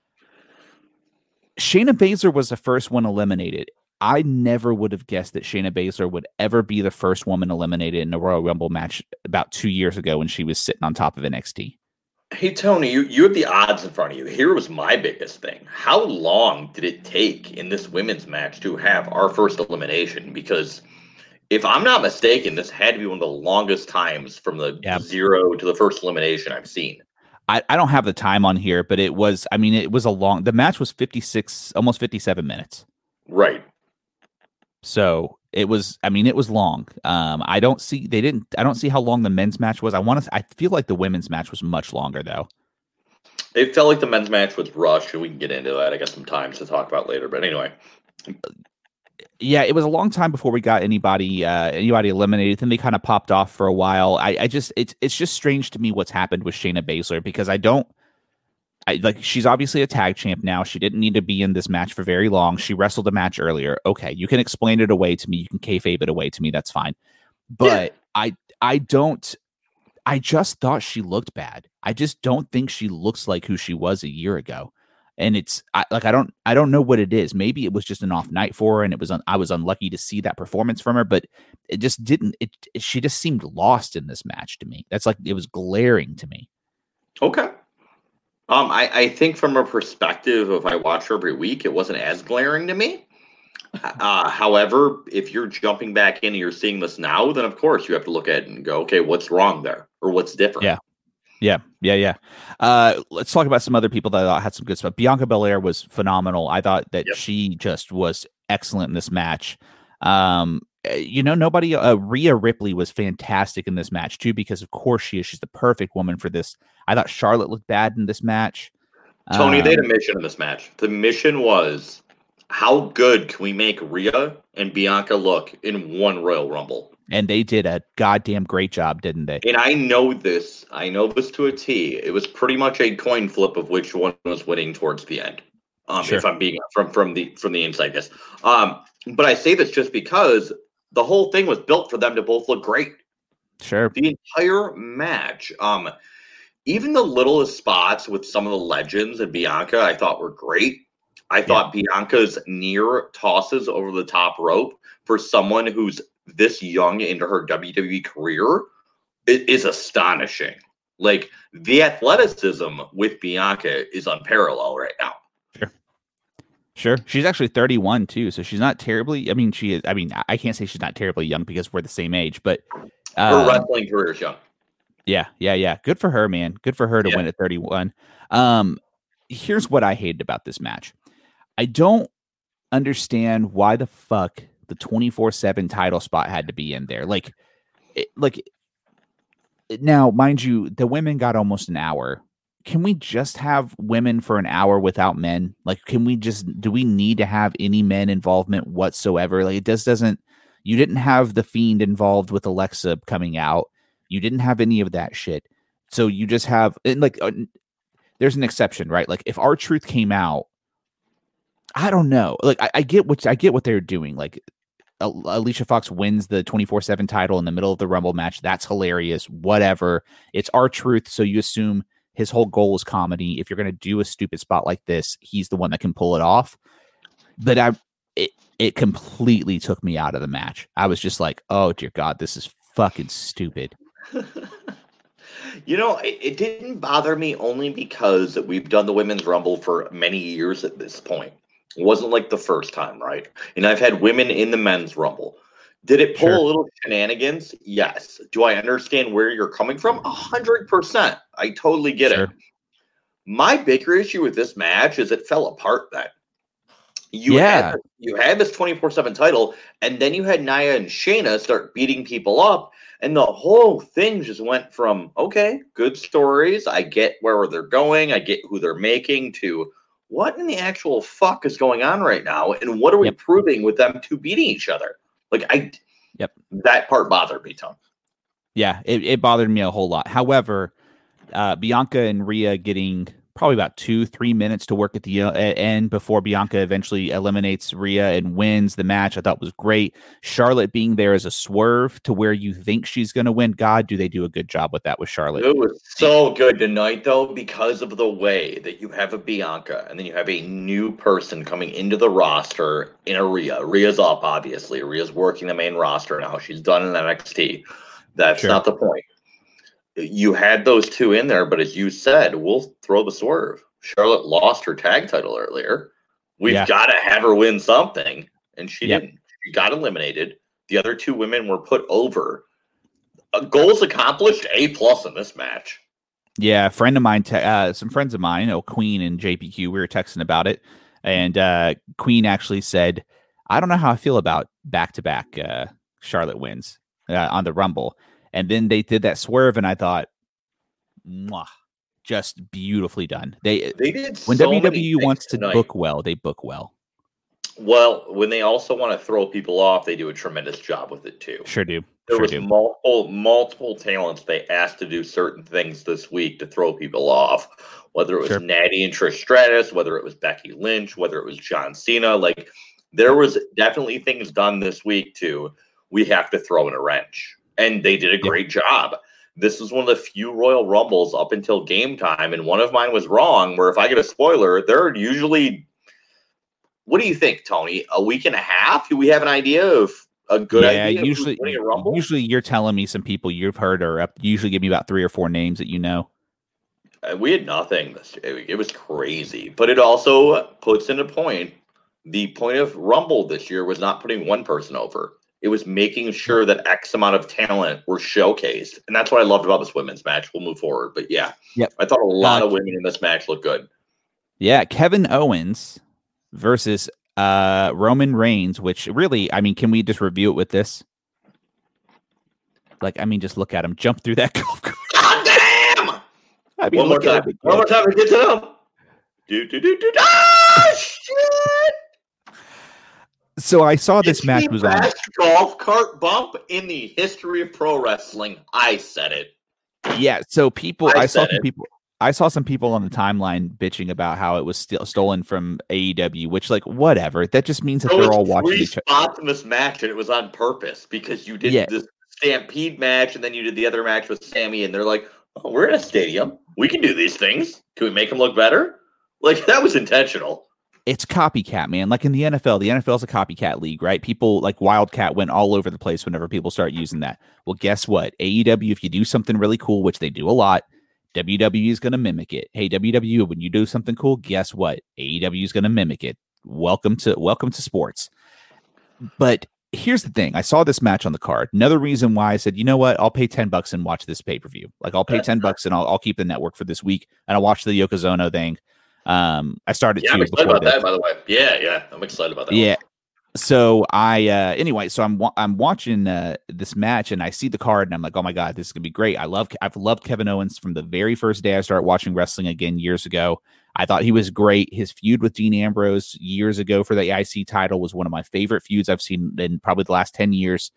[SPEAKER 2] Shayna Baszler was the first one eliminated. I never would have guessed that Shayna Baszler would ever be the first woman eliminated in a Royal Rumble match about two years ago when she was sitting on top of N X T.
[SPEAKER 3] Hey, Tony, you, you have the odds in front of you. Here was my biggest thing. How long did it take in this women's match to have our first elimination? Because if I'm not mistaken, this had to be one of the longest times from the yeah. zero to the first elimination I've seen.
[SPEAKER 2] I, I don't have the time on here, but it was, I mean, it was a long, the match was fifty-six, almost fifty-seven minutes.
[SPEAKER 3] Right.
[SPEAKER 2] So it was, I mean, it was long. Um, I don't see, they didn't, I don't see how long the men's match was. I want to, I feel like the women's match was much longer though.
[SPEAKER 3] It felt like the men's match was rushed, and we can get into that. I got some time to talk about later, but anyway.
[SPEAKER 2] Yeah, it was a long time before we got anybody uh, anybody eliminated. Then they kind of popped off for a while. I, I just it's it's just strange to me what's happened with Shayna Baszler because I don't I like she's obviously a tag champ now. She didn't need to be in this match for very long. She wrestled a match earlier. Okay, you can explain it away to me. You can kayfabe it away to me. That's fine. But yeah. I I don't I just thought she looked bad. I just don't think she looks like who she was a year ago. And it's I, like I don't I don't know what it is. Maybe it was just an off night for her, and it was un, I was unlucky to see that performance from her. But it just didn't. It, it she just seemed lost in this match to me. That's like it was glaring to me.
[SPEAKER 3] Okay. Um, I I think from a perspective of I watch her every week, it wasn't as glaring to me. Uh, however, if you're jumping back in and you're seeing this now, then of course you have to look at it and go, okay, what's wrong there or what's different?
[SPEAKER 2] Yeah. Yeah, yeah, yeah. Uh, let's talk about some other people that I thought had some good stuff. Bianca Belair was phenomenal. I thought that
[SPEAKER 3] Yep.
[SPEAKER 2] she just was excellent in this match. Um, uh, you know, nobody. Uh, Rhea Ripley was fantastic in this match too, because of course she is. She's the perfect woman for this. I thought Charlotte looked bad in this match.
[SPEAKER 3] Tony, they had a
[SPEAKER 2] Um,
[SPEAKER 3] mission in this match. The mission was, how good can we make Rhea and Bianca look in one Royal Rumble?
[SPEAKER 2] and they did a goddamn great job, didn't they?
[SPEAKER 3] And I know this. I know this to a T. It was pretty much a coin flip of which one was winning towards the end. Um,
[SPEAKER 2] Sure.
[SPEAKER 3] If I'm being from from the from the inside, yes. Um, but I say this just because the whole thing was built for them to both look great.
[SPEAKER 2] Sure.
[SPEAKER 3] The entire match, um, even the littlest spots with some of the legends and Bianca, I thought were great. I thought Bianca's near tosses over the top rope for someone who's this young into her W W E career i- is astonishing. Like, the athleticism with Bianca is unparalleled right now.
[SPEAKER 2] Sure. She's actually thirty-one too, so she's not terribly. I mean, she is. I mean, I can't say she's not terribly young because we're the same age, but
[SPEAKER 3] Her
[SPEAKER 2] um,
[SPEAKER 3] wrestling career is young.
[SPEAKER 2] yeah, yeah, yeah. Good for her, man. Good for her to
[SPEAKER 3] Yeah.
[SPEAKER 2] win at thirty-one. Um, here's what I hated about this match. I don't understand why the fuck the twenty-four seven title spot had to be in there. Like, it, like now, mind you, the women got almost an hour. Can we just have women for an hour without men? Like, can we just, do we need to have any men involvement whatsoever? Like, it just doesn't, you didn't have the Fiend involved with Alexa coming out. You didn't have any of that shit. So you just have, and like, uh, there's an exception, right? Like, if R-Truth came out, I don't know. Like, I, I get what, I get what they're doing. Like, Al- Alicia Fox wins the twenty-four seven title in the middle of the Rumble match. That's hilarious. Whatever. It's R-Truth. So you assume his whole goal is comedy. If you're going to do a stupid spot like this, he's the one that can pull it off. But I, it, it completely took me out of the match. I was just like, oh dear God, this is fucking stupid.
[SPEAKER 3] You know, it, it didn't bother me only because we've done the Women's Rumble for many years at this point. It wasn't like the first time, right? And I've had women in the Men's Rumble. Did it pull
[SPEAKER 2] Sure.
[SPEAKER 3] a little shenanigans? Yes. Do I understand where you're coming from? A hundred percent. I totally get
[SPEAKER 2] Sure.
[SPEAKER 3] it. My bigger issue with this match is it fell apart then. You
[SPEAKER 2] Yeah.
[SPEAKER 3] had you had this twenty-four seven title, and then you had Nia and Shayna start beating people up, and the whole thing just went from, okay, good stories, I get where they're going, I get who they're making, to what in the actual fuck is going on right now, and what are we
[SPEAKER 2] Yep.
[SPEAKER 3] proving with them two beating each other? Like, I
[SPEAKER 2] Yep.
[SPEAKER 3] that part bothered me, Tom.
[SPEAKER 2] Yeah. It, it bothered me a whole lot. However, uh, Bianca and Rhea getting probably about two, three minutes to work at the uh, end before Bianca eventually eliminates Rhea and wins the match, I thought was great. Charlotte being there as a swerve to where you think she's going to win. God, do they do a good job with that with Charlotte?
[SPEAKER 3] It was so good tonight, though, because of the way that you have a Bianca and then you have a new person coming into the roster in a Rhea. Rhea's up, obviously. Rhea's working the main roster now. She's done in N X T. That's
[SPEAKER 2] Sure.
[SPEAKER 3] not the point. You had those two in there, but as you said, we'll throw the swerve. Charlotte lost her tag title earlier. We've
[SPEAKER 2] Yeah.
[SPEAKER 3] got to have her win something, and she
[SPEAKER 2] Yep.
[SPEAKER 3] didn't. She got eliminated. The other two women were put over. Uh, goals accomplished, A plus in this match.
[SPEAKER 2] Yeah, a friend of mine, te- uh, some friends of mine, oh, Queen and J P Q, we were texting about it, and uh, Queen actually said, "I don't know how I feel about back-to-back uh, Charlotte wins uh, on the Rumble." And then they did that swerve, and I thought, mwah, just beautifully done. They
[SPEAKER 3] They did
[SPEAKER 2] when
[SPEAKER 3] so
[SPEAKER 2] W W E
[SPEAKER 3] many things
[SPEAKER 2] wants to
[SPEAKER 3] tonight.
[SPEAKER 2] book well, they book well.
[SPEAKER 3] Well, when they also want to throw people off, they do a tremendous job with it too.
[SPEAKER 2] Sure do.
[SPEAKER 3] There
[SPEAKER 2] Sure
[SPEAKER 3] was
[SPEAKER 2] do.
[SPEAKER 3] multiple multiple talents they asked to do certain things this week to throw people off. Whether it was
[SPEAKER 2] Sure.
[SPEAKER 3] Natty and Trish Stratus, whether it was Becky Lynch, whether it was John Cena, like there was definitely things done this week too. We have to throw in a wrench, and they did a
[SPEAKER 2] Yeah.
[SPEAKER 3] great job. This is one of the few Royal Rumbles up until game time, and one of mine was wrong. Where if I get a spoiler, they're usually. What do you think, Tony? A week and a half? Do we have an idea of a good
[SPEAKER 2] yeah,
[SPEAKER 3] idea? of who's
[SPEAKER 2] usually,
[SPEAKER 3] winning a Rumble?
[SPEAKER 2] usually you're telling me some people you've heard are up. Usually, give me about three or four names that you know.
[SPEAKER 3] Uh, we had nothing. This it was crazy, but it also puts into point the point of Rumble this year was not putting one person over. It was making sure that X amount of talent were showcased. And that's what I loved about this women's match. We'll move forward. But yeah,
[SPEAKER 2] yep.
[SPEAKER 3] I thought a lot
[SPEAKER 2] uh,
[SPEAKER 3] of women in this match looked good.
[SPEAKER 2] Yeah, Kevin Owens versus uh, Roman Reigns, which really, I mean, can we just review it with this? Like, I mean, just look at him jump through that golf cart.
[SPEAKER 3] God damn!
[SPEAKER 2] I mean,
[SPEAKER 3] One more time. One more time to get to him. Do, do, do, do, ah, shit!
[SPEAKER 2] So I saw this
[SPEAKER 3] it's
[SPEAKER 2] match
[SPEAKER 3] the
[SPEAKER 2] was
[SPEAKER 3] best
[SPEAKER 2] on
[SPEAKER 3] golf cart bump in the history of pro wrestling. I said it.
[SPEAKER 2] Yeah. So people, I,
[SPEAKER 3] I
[SPEAKER 2] saw some
[SPEAKER 3] it.
[SPEAKER 2] people, I saw some people on the timeline bitching about how it was still stolen from A E W, which, like, whatever. That just means that
[SPEAKER 3] so
[SPEAKER 2] they're all
[SPEAKER 3] three
[SPEAKER 2] watching each other.
[SPEAKER 3] spots in this match, and it was on purpose because you did
[SPEAKER 2] Yeah.
[SPEAKER 3] this Stampede match, and then you did the other match with Sammy, and they're like, "Oh, we're in a stadium. We can do these things. Can we make them look better?" Like, that was intentional.
[SPEAKER 2] It's copycat, man. Like in the N F L, the N F L is a copycat league, right? People like Wildcat went all over the place whenever people start using that. Well, guess what? A E W, if you do something really cool, which they do a lot, W W E is going to mimic it. Hey, W W E, when you do something cool, guess what? A E W is going to mimic it. Welcome to welcome to sports. But here's the thing. I saw this match on the card. Another reason why I said, you know what? I'll pay ten bucks and watch this pay-per-view. Like, I'll pay ten bucks and I'll, I'll keep the network for this week, and I'll watch the Yokozuna thing. Um, I started.
[SPEAKER 3] Yeah,
[SPEAKER 2] to
[SPEAKER 3] I'm excited
[SPEAKER 2] before
[SPEAKER 3] about
[SPEAKER 2] this.
[SPEAKER 3] that, by the way. Yeah, yeah, I'm excited about that.
[SPEAKER 2] Yeah.
[SPEAKER 3] One.
[SPEAKER 2] So I, uh, anyway, so I'm wa- I'm watching uh, this match, and I see the card, and I'm like, oh my god, this is gonna be great. I love I've loved Kevin Owens from the very first day I started watching wrestling again years ago. I thought he was great. His feud with Dean Ambrose years ago for the I C title was one of my favorite feuds I've seen in probably the last ten years.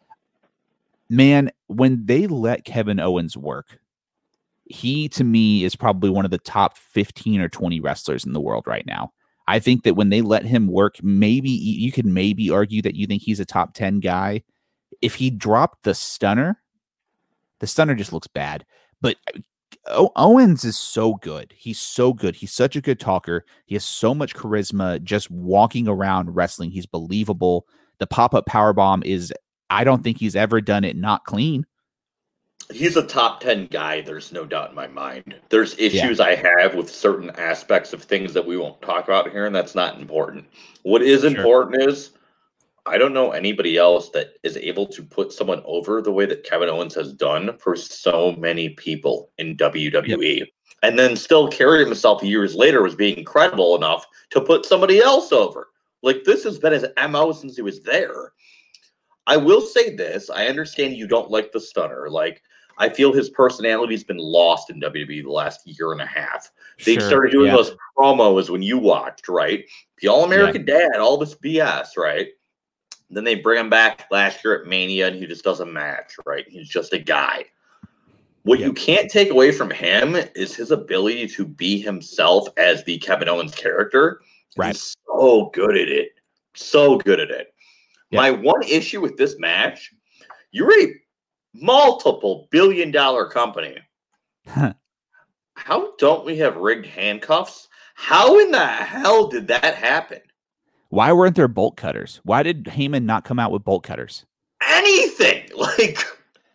[SPEAKER 2] Man, when they let Kevin Owens work, he, to me, is probably one of the top fifteen or twenty wrestlers in the world right now. I think that when they let him work, maybe you could maybe argue that you think he's a top ten guy. If he dropped the stunner, the stunner just looks bad. But o- Owens is so good. He's so good. He's such a good talker. He has so much charisma just walking around wrestling. He's believable. The pop-up powerbomb is, I don't think he's ever done it not clean.
[SPEAKER 3] He's a top ten guy, there's no doubt in my mind. There's issues yeah. I have with certain aspects of things that we won't talk about here, and that's not important. What is sure. important is, I don't know anybody else that is able to put someone over the way that Kevin Owens has done for so many people in W W E. Yep. And then still carry himself years later as being credible enough to put somebody else over. Like, this has been his M O since he was there. I will say this. I understand you don't like the stunner. Like, I feel his personality has been lost in W W E the last year and a half. They
[SPEAKER 2] sure,
[SPEAKER 3] started doing
[SPEAKER 2] yeah.
[SPEAKER 3] those promos when you watched, right? The All-American yeah. Dad, all this B S, right? Then they bring him back last year at Mania, and he just doesn't match, right? He's just a guy. What yep. you can't take away from him is his ability to be himself as the Kevin Owens character.
[SPEAKER 2] Right.
[SPEAKER 3] He's so good at it. So good at it. Yep. My one issue with this match, you're a multiple billion dollar company.
[SPEAKER 2] Huh.
[SPEAKER 3] How don't we have rigged handcuffs? How in the hell did that happen?
[SPEAKER 2] Why weren't there bolt cutters? Why did Heyman not come out with bolt cutters?
[SPEAKER 3] Anything. Like,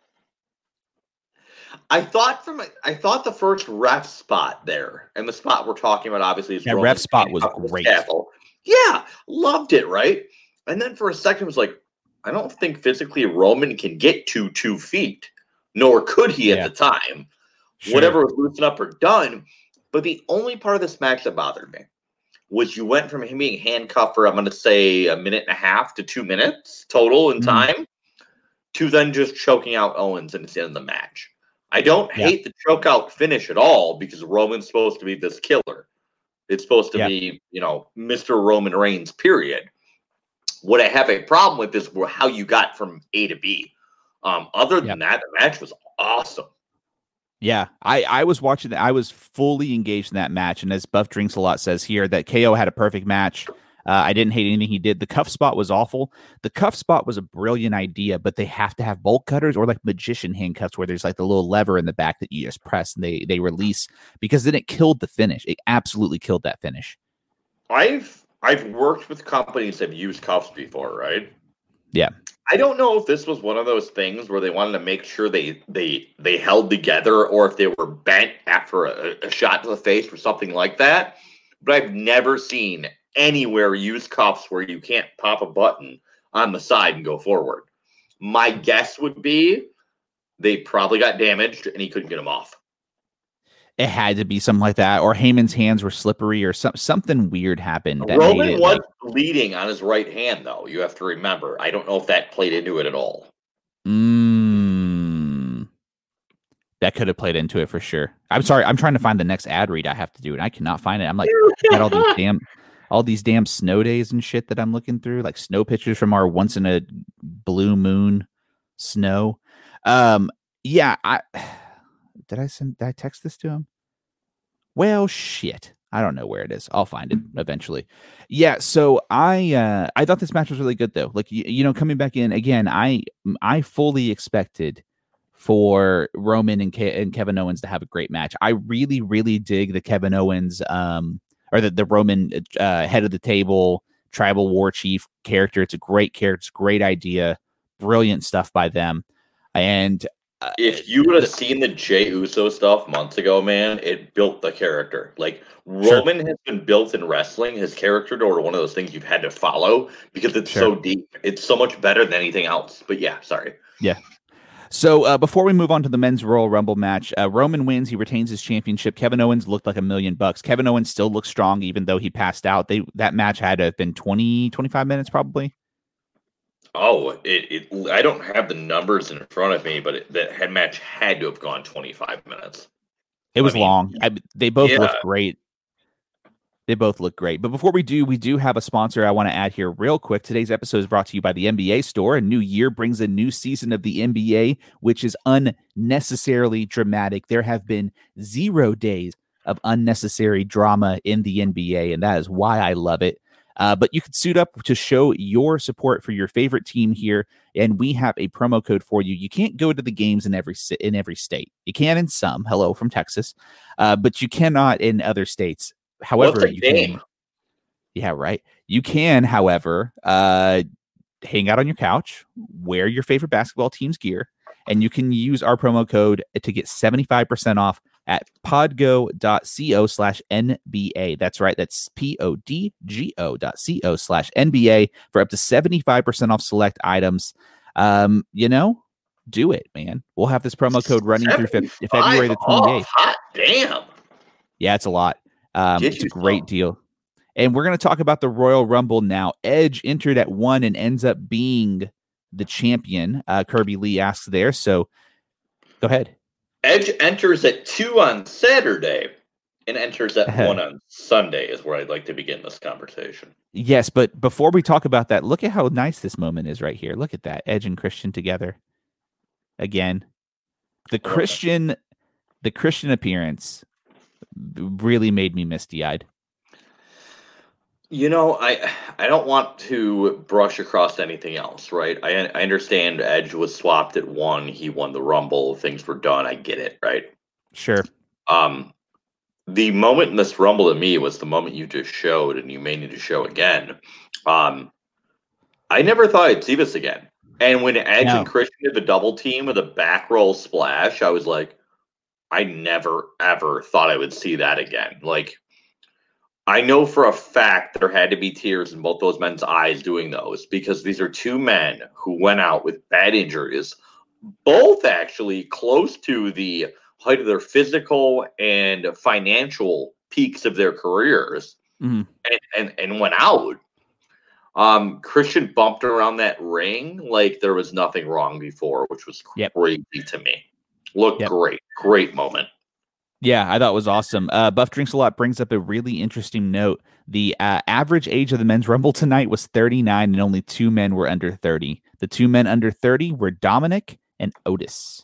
[SPEAKER 3] I thought from I thought the first ref spot there, and the spot we're talking about obviously is
[SPEAKER 2] that ref spot was great.
[SPEAKER 3] Yeah, loved it, right? And then for a second it was like, I don't think physically Roman can get to two feet, nor could he at yeah. the time. Sure. Whatever was loosened up or done. But the only part of this match that bothered me was you went from him being handcuffed for, I'm going to say, a minute and a half to two minutes total in mm. time, to then just choking out Owens and it's the end of the match. I don't yeah. hate the choke out finish at all, because Roman's supposed to be this killer. It's supposed to yeah. be, you know, Mister Roman Reigns, period. What I have a problem with is how you got from A to B. Um, other than yeah. that, the match was awesome.
[SPEAKER 2] Yeah, I, I was watching that. I was fully engaged in that match. And as Buff Drinks a Lot says here, that K O had a perfect match. Uh, I didn't hate anything he did. The cuff spot was awful. The cuff spot was a brilliant idea, but they have to have bolt cutters or like magician handcuffs where there's like the little lever in the back that you just press and they, they release, because then it killed the finish. It absolutely killed that finish.
[SPEAKER 3] I've I've worked with companies that have used cuffs before, right?
[SPEAKER 2] Yeah.
[SPEAKER 3] I don't know if this was one of those things where they wanted to make sure they they they held together, or if they were bent after a, a shot to the face or something like that. But I've never seen anywhere use cuffs where you can't pop a button on the side and go forward. My guess would be they probably got damaged and he couldn't get them off.
[SPEAKER 2] It had to be something like that, or Heyman's hands were slippery, or some, something weird happened. That
[SPEAKER 3] Roman
[SPEAKER 2] made it,
[SPEAKER 3] was
[SPEAKER 2] like,
[SPEAKER 3] leading on his right hand, though. You have to remember. I don't know if that played into it at all.
[SPEAKER 2] Mm, that could have played into it for sure. I'm sorry. I'm trying to find the next ad read I have to do, and I cannot find it. I'm like, got all these damn, all these damn snow days and shit that I'm looking through, like snow pictures from our once in a blue moon snow. Um, yeah, I. Did I send? Did I text this to him? Well, shit. I don't know where it is. I'll find it eventually. Yeah. So I, uh, I thought this match was really good though. Like you, you know, coming back in again, I, I fully expected for Roman and, Ke- and Kevin Owens to have a great match. I really, really dig the Kevin Owens, um, or the the Roman uh, head of the table tribal war chief character. It's a great character. It's a great idea. Brilliant stuff by them. And
[SPEAKER 3] Uh, if you would have seen the Jey Uso stuff months ago, man, it built the character. Like Roman sure. has been built in wrestling, his character or one of those things you've had to follow because it's sure. so deep. It's so much better than anything else. But yeah, sorry.
[SPEAKER 2] Yeah. So uh, before we move on to the men's Royal Rumble match, uh, Roman wins. He retains his championship. Kevin Owens looked like a million bucks. Kevin Owens still looks strong, even though he passed out. They that match had to have been twenty, twenty-five minutes probably.
[SPEAKER 3] Oh, it, it! I don't have the numbers in front of me, but it, that head match had to have gone twenty-five minutes.
[SPEAKER 2] It was I mean, long. I, they both yeah. looked great. They both look great. But before we do, we do have a sponsor I want to add here real quick. Today's episode is brought to you by the N B A Store. A new year brings a new season of the N B A, which is unnecessarily dramatic. There have been zero days of unnecessary drama in the N B A, and that is why I love it. Uh, but you can suit up to show your support for your favorite team here, and we have a promo code for you. You can't go to the games in every in every state. You can in some. Hello from Texas, uh, but you cannot in other states. However, you
[SPEAKER 3] game?
[SPEAKER 2] can. Yeah, right. You can, however, uh, hang out on your couch, wear your favorite basketball team's gear, and you can use our promo code to get seventy-five percent off at podgo.co slash NBA. That's right. That's P-O-D-G-O dot C-O slash NBA for up to seventy-five percent off select items. Um, you know, do it, man. We'll have this promo code running through fe- February the twenty-eighth.
[SPEAKER 3] Oh, hot damn.
[SPEAKER 2] Yeah, it's a lot. Um, it's a great deal. And we're going to talk about the Royal Rumble now. Edge entered at one and ends up being the champion. Uh, Kirby Lee asks there. So go ahead.
[SPEAKER 3] Edge enters at two on Saturday and enters at uh-huh. one on Sunday is where I'd like to begin this conversation.
[SPEAKER 2] Yes, but before we talk about that, look at how nice this moment is right here. Look at that. Edge and Christian together. Again. The Christian the Christian appearance really made me misty-eyed.
[SPEAKER 3] You know, I I don't want to brush across anything else, right? I I understand Edge was swapped at one. He won the Rumble. Things were done. I get it, right?
[SPEAKER 2] Sure.
[SPEAKER 3] Um, the moment in this Rumble to me was the moment you just showed, and you may need to show again. Um, I never thought I'd see this again. And when Edge no. and Christian did the double team with a back roll splash, I was like, I never, ever thought I would see that again. Like, I know for a fact there had to be tears in both those men's eyes doing those because these are two men who went out with bad injuries, both actually close to the height of their physical and financial peaks of their careers,
[SPEAKER 2] mm-hmm.
[SPEAKER 3] and, and, and went out. Um, Christian bumped around that ring like there was nothing wrong before, which was
[SPEAKER 2] yep.
[SPEAKER 3] crazy to me. Looked yep. great. Great moment.
[SPEAKER 2] Yeah, I thought it was awesome. Uh, Buff Drinks a Lot brings up a really interesting note. The uh, average age of the men's Rumble tonight was thirty-nine, and only two men were under thirty. The two men under thirty were Dominic and Otis.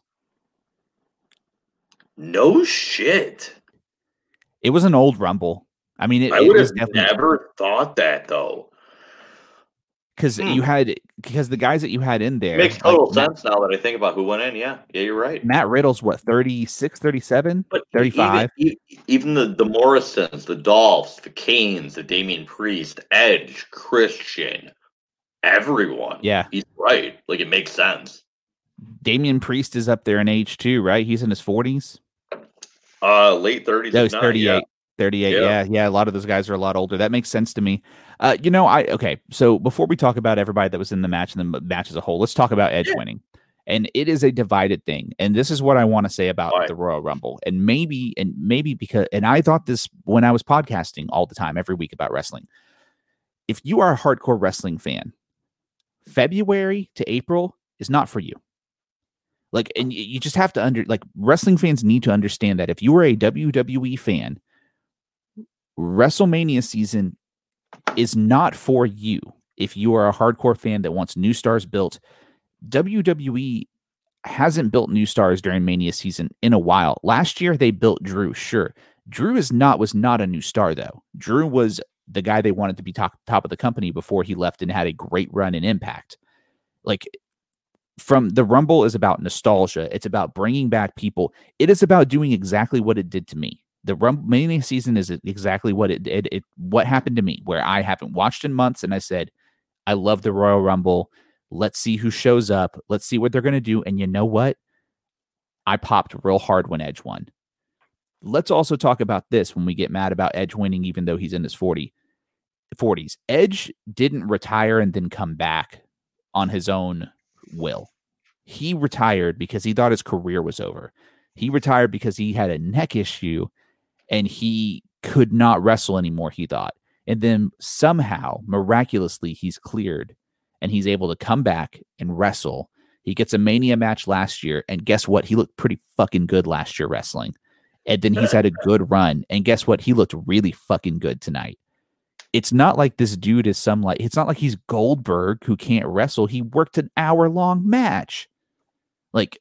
[SPEAKER 3] No shit.
[SPEAKER 2] It was an old Rumble. I mean, it,
[SPEAKER 3] I
[SPEAKER 2] it
[SPEAKER 3] would
[SPEAKER 2] was
[SPEAKER 3] have
[SPEAKER 2] definitely...
[SPEAKER 3] never thought that, though.
[SPEAKER 2] Because hmm. you had, because the guys that you had in there
[SPEAKER 3] makes total like, sense Matt, now that I think about who went in. Yeah, yeah, you're right.
[SPEAKER 2] Matt Riddle's what, thirty-six, thirty-seven,
[SPEAKER 3] but
[SPEAKER 2] thirty-five.
[SPEAKER 3] Even, even the the Morrisons, the Dolphs, the Canes, the Damian Priest, Edge, Christian, everyone.
[SPEAKER 2] Yeah,
[SPEAKER 3] he's right. Like it makes sense.
[SPEAKER 2] Damian Priest is up there in age too, right? He's in his forties.
[SPEAKER 3] Uh, late thirties.
[SPEAKER 2] No, he's thirty-eight. thirty-eight. Yeah. yeah. Yeah. A lot of those guys are a lot older. That makes sense to me. Uh, you know, I, okay. So before we talk about everybody that was in the match and the match as a whole, let's talk about Edge yeah. winning. And it is a divided thing. And this is what I want to say about right. the Royal Rumble. And maybe, and maybe because, and I thought this when I was podcasting all the time, every week about wrestling. If you are a hardcore wrestling fan, February to April is not for you. Like, and you just have to under, like, wrestling fans need to understand that if you are a W W E fan, WrestleMania season is not for you. If you are a hardcore fan that wants new stars built, W W E hasn't built new stars during Mania season in a while. Last year they built Drew. Sure. Drew is not, was not a new star though. Drew was the guy they wanted to be top, top of the company before he left and had a great run in Impact. Like, from the Rumble is about nostalgia. It's about bringing back people. It is about doing exactly what it did to me. The Rumble Mania season is exactly what it did. It, it, what happened to me, where I haven't watched in months. And I said, I love the Royal Rumble. Let's see who shows up. Let's see what they're going to do. And you know what? I popped real hard when Edge won. Let's also talk about this when we get mad about Edge winning, even though he's in his forties. Edge didn't retire and then come back on his own will. He retired because he thought his career was over. He retired because he had a neck issue and he could not wrestle anymore, he thought. And then somehow, miraculously, he's cleared and he's able to come back and wrestle. He gets a Mania match last year, and guess what? He looked pretty fucking good last year wrestling. And then he's had a good run, and guess what? He looked really fucking good tonight. It's not like this dude is some, like, it's not like he's Goldberg who can't wrestle. He worked an hour-long match. Like,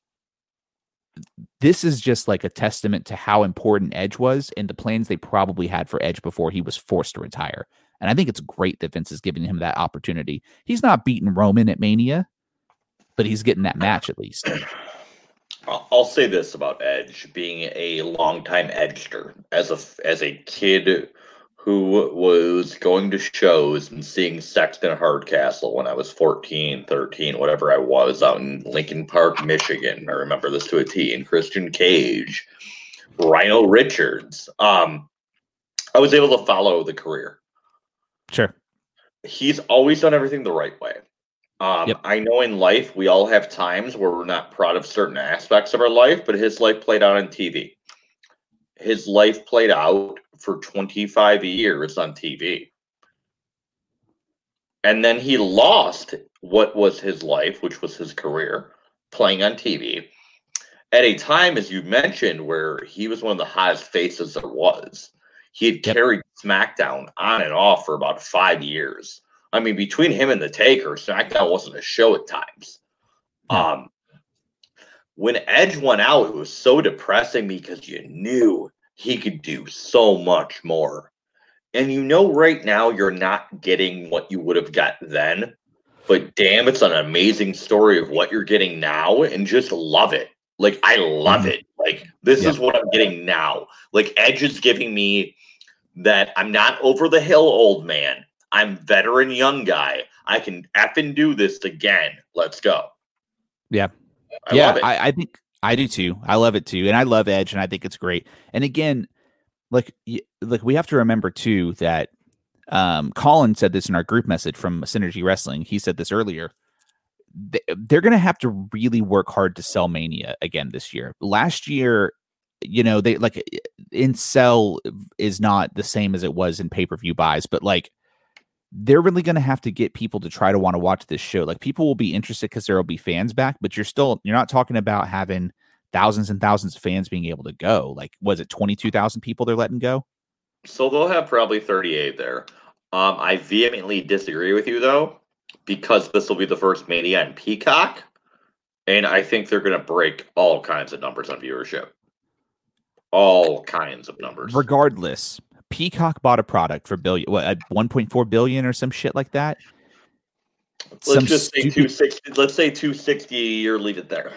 [SPEAKER 2] this is just like a testament to how important Edge was and the plans they probably had for Edge before he was forced to retire. And I think it's great that Vince is giving him that opportunity. He's not beating Roman at Mania, but he's getting that match at least.
[SPEAKER 3] I'll say this about Edge, being a longtime Edgester. As a, as a kid who was going to shows and seeing Sexton Hardcastle when I was fourteen, thirteen, whatever I was, out in Lincoln Park, Michigan. I remember this to a T. And Christian Cage, Rhino Richards. Um, I was able to follow the career.
[SPEAKER 2] Sure.
[SPEAKER 3] He's always done everything the right way. Um, yep. I know in life we all have times where we're not proud of certain aspects of our life, but his life played out on T V. His life played out for twenty-five years on T V. And then he lost what was his life, which was his career, playing on T V, at a time, as you mentioned, where he was one of the hottest faces there was. He had yep. carried SmackDown on and off for about five years. I mean, between him and The Taker, SmackDown wasn't a show at times. Yeah. Um, when Edge went out, it was so depressing because you knew he could do so much more. And you know right now you're not getting what you would have got then. But damn, it's an amazing story of what you're getting now, and just love it. Like, I love mm-hmm. it. Like, this yeah. is what I'm getting now. Like, Edge is giving me that I'm not over the hill, old man. I'm veteran young guy. I can effing do this again. Let's go.
[SPEAKER 2] Yeah.
[SPEAKER 3] I
[SPEAKER 2] yeah,
[SPEAKER 3] love it.
[SPEAKER 2] I, I think I do too. I love it too. And I love Edge, and I think it's great. And again, like, like we have to remember too that um, Colin said this in our group message from Synergy Wrestling. He said this earlier. They're going to have to really work hard to sell Mania again this year. Last year, you know, they like in sell is not the same as it was in pay-per-view buys, but like, they're really going to have to get people to try to want to watch this show. Like, people will be interested because there will be fans back, but you're still, you're not talking about having thousands and thousands of fans being able to go. Like, was it twenty-two thousand people they're letting go?
[SPEAKER 3] So they'll have probably thirty-eight there. Um, I vehemently disagree with you though, because this will be the first Mania on Peacock. And I think they're going to break all kinds of numbers on viewership. All kinds of numbers.
[SPEAKER 2] Regardless, Peacock bought a product for billion, what, one point four billion or some shit like that.
[SPEAKER 3] Let's some just say stupid... two sixty. Let's say two sixty a year. Leave it there.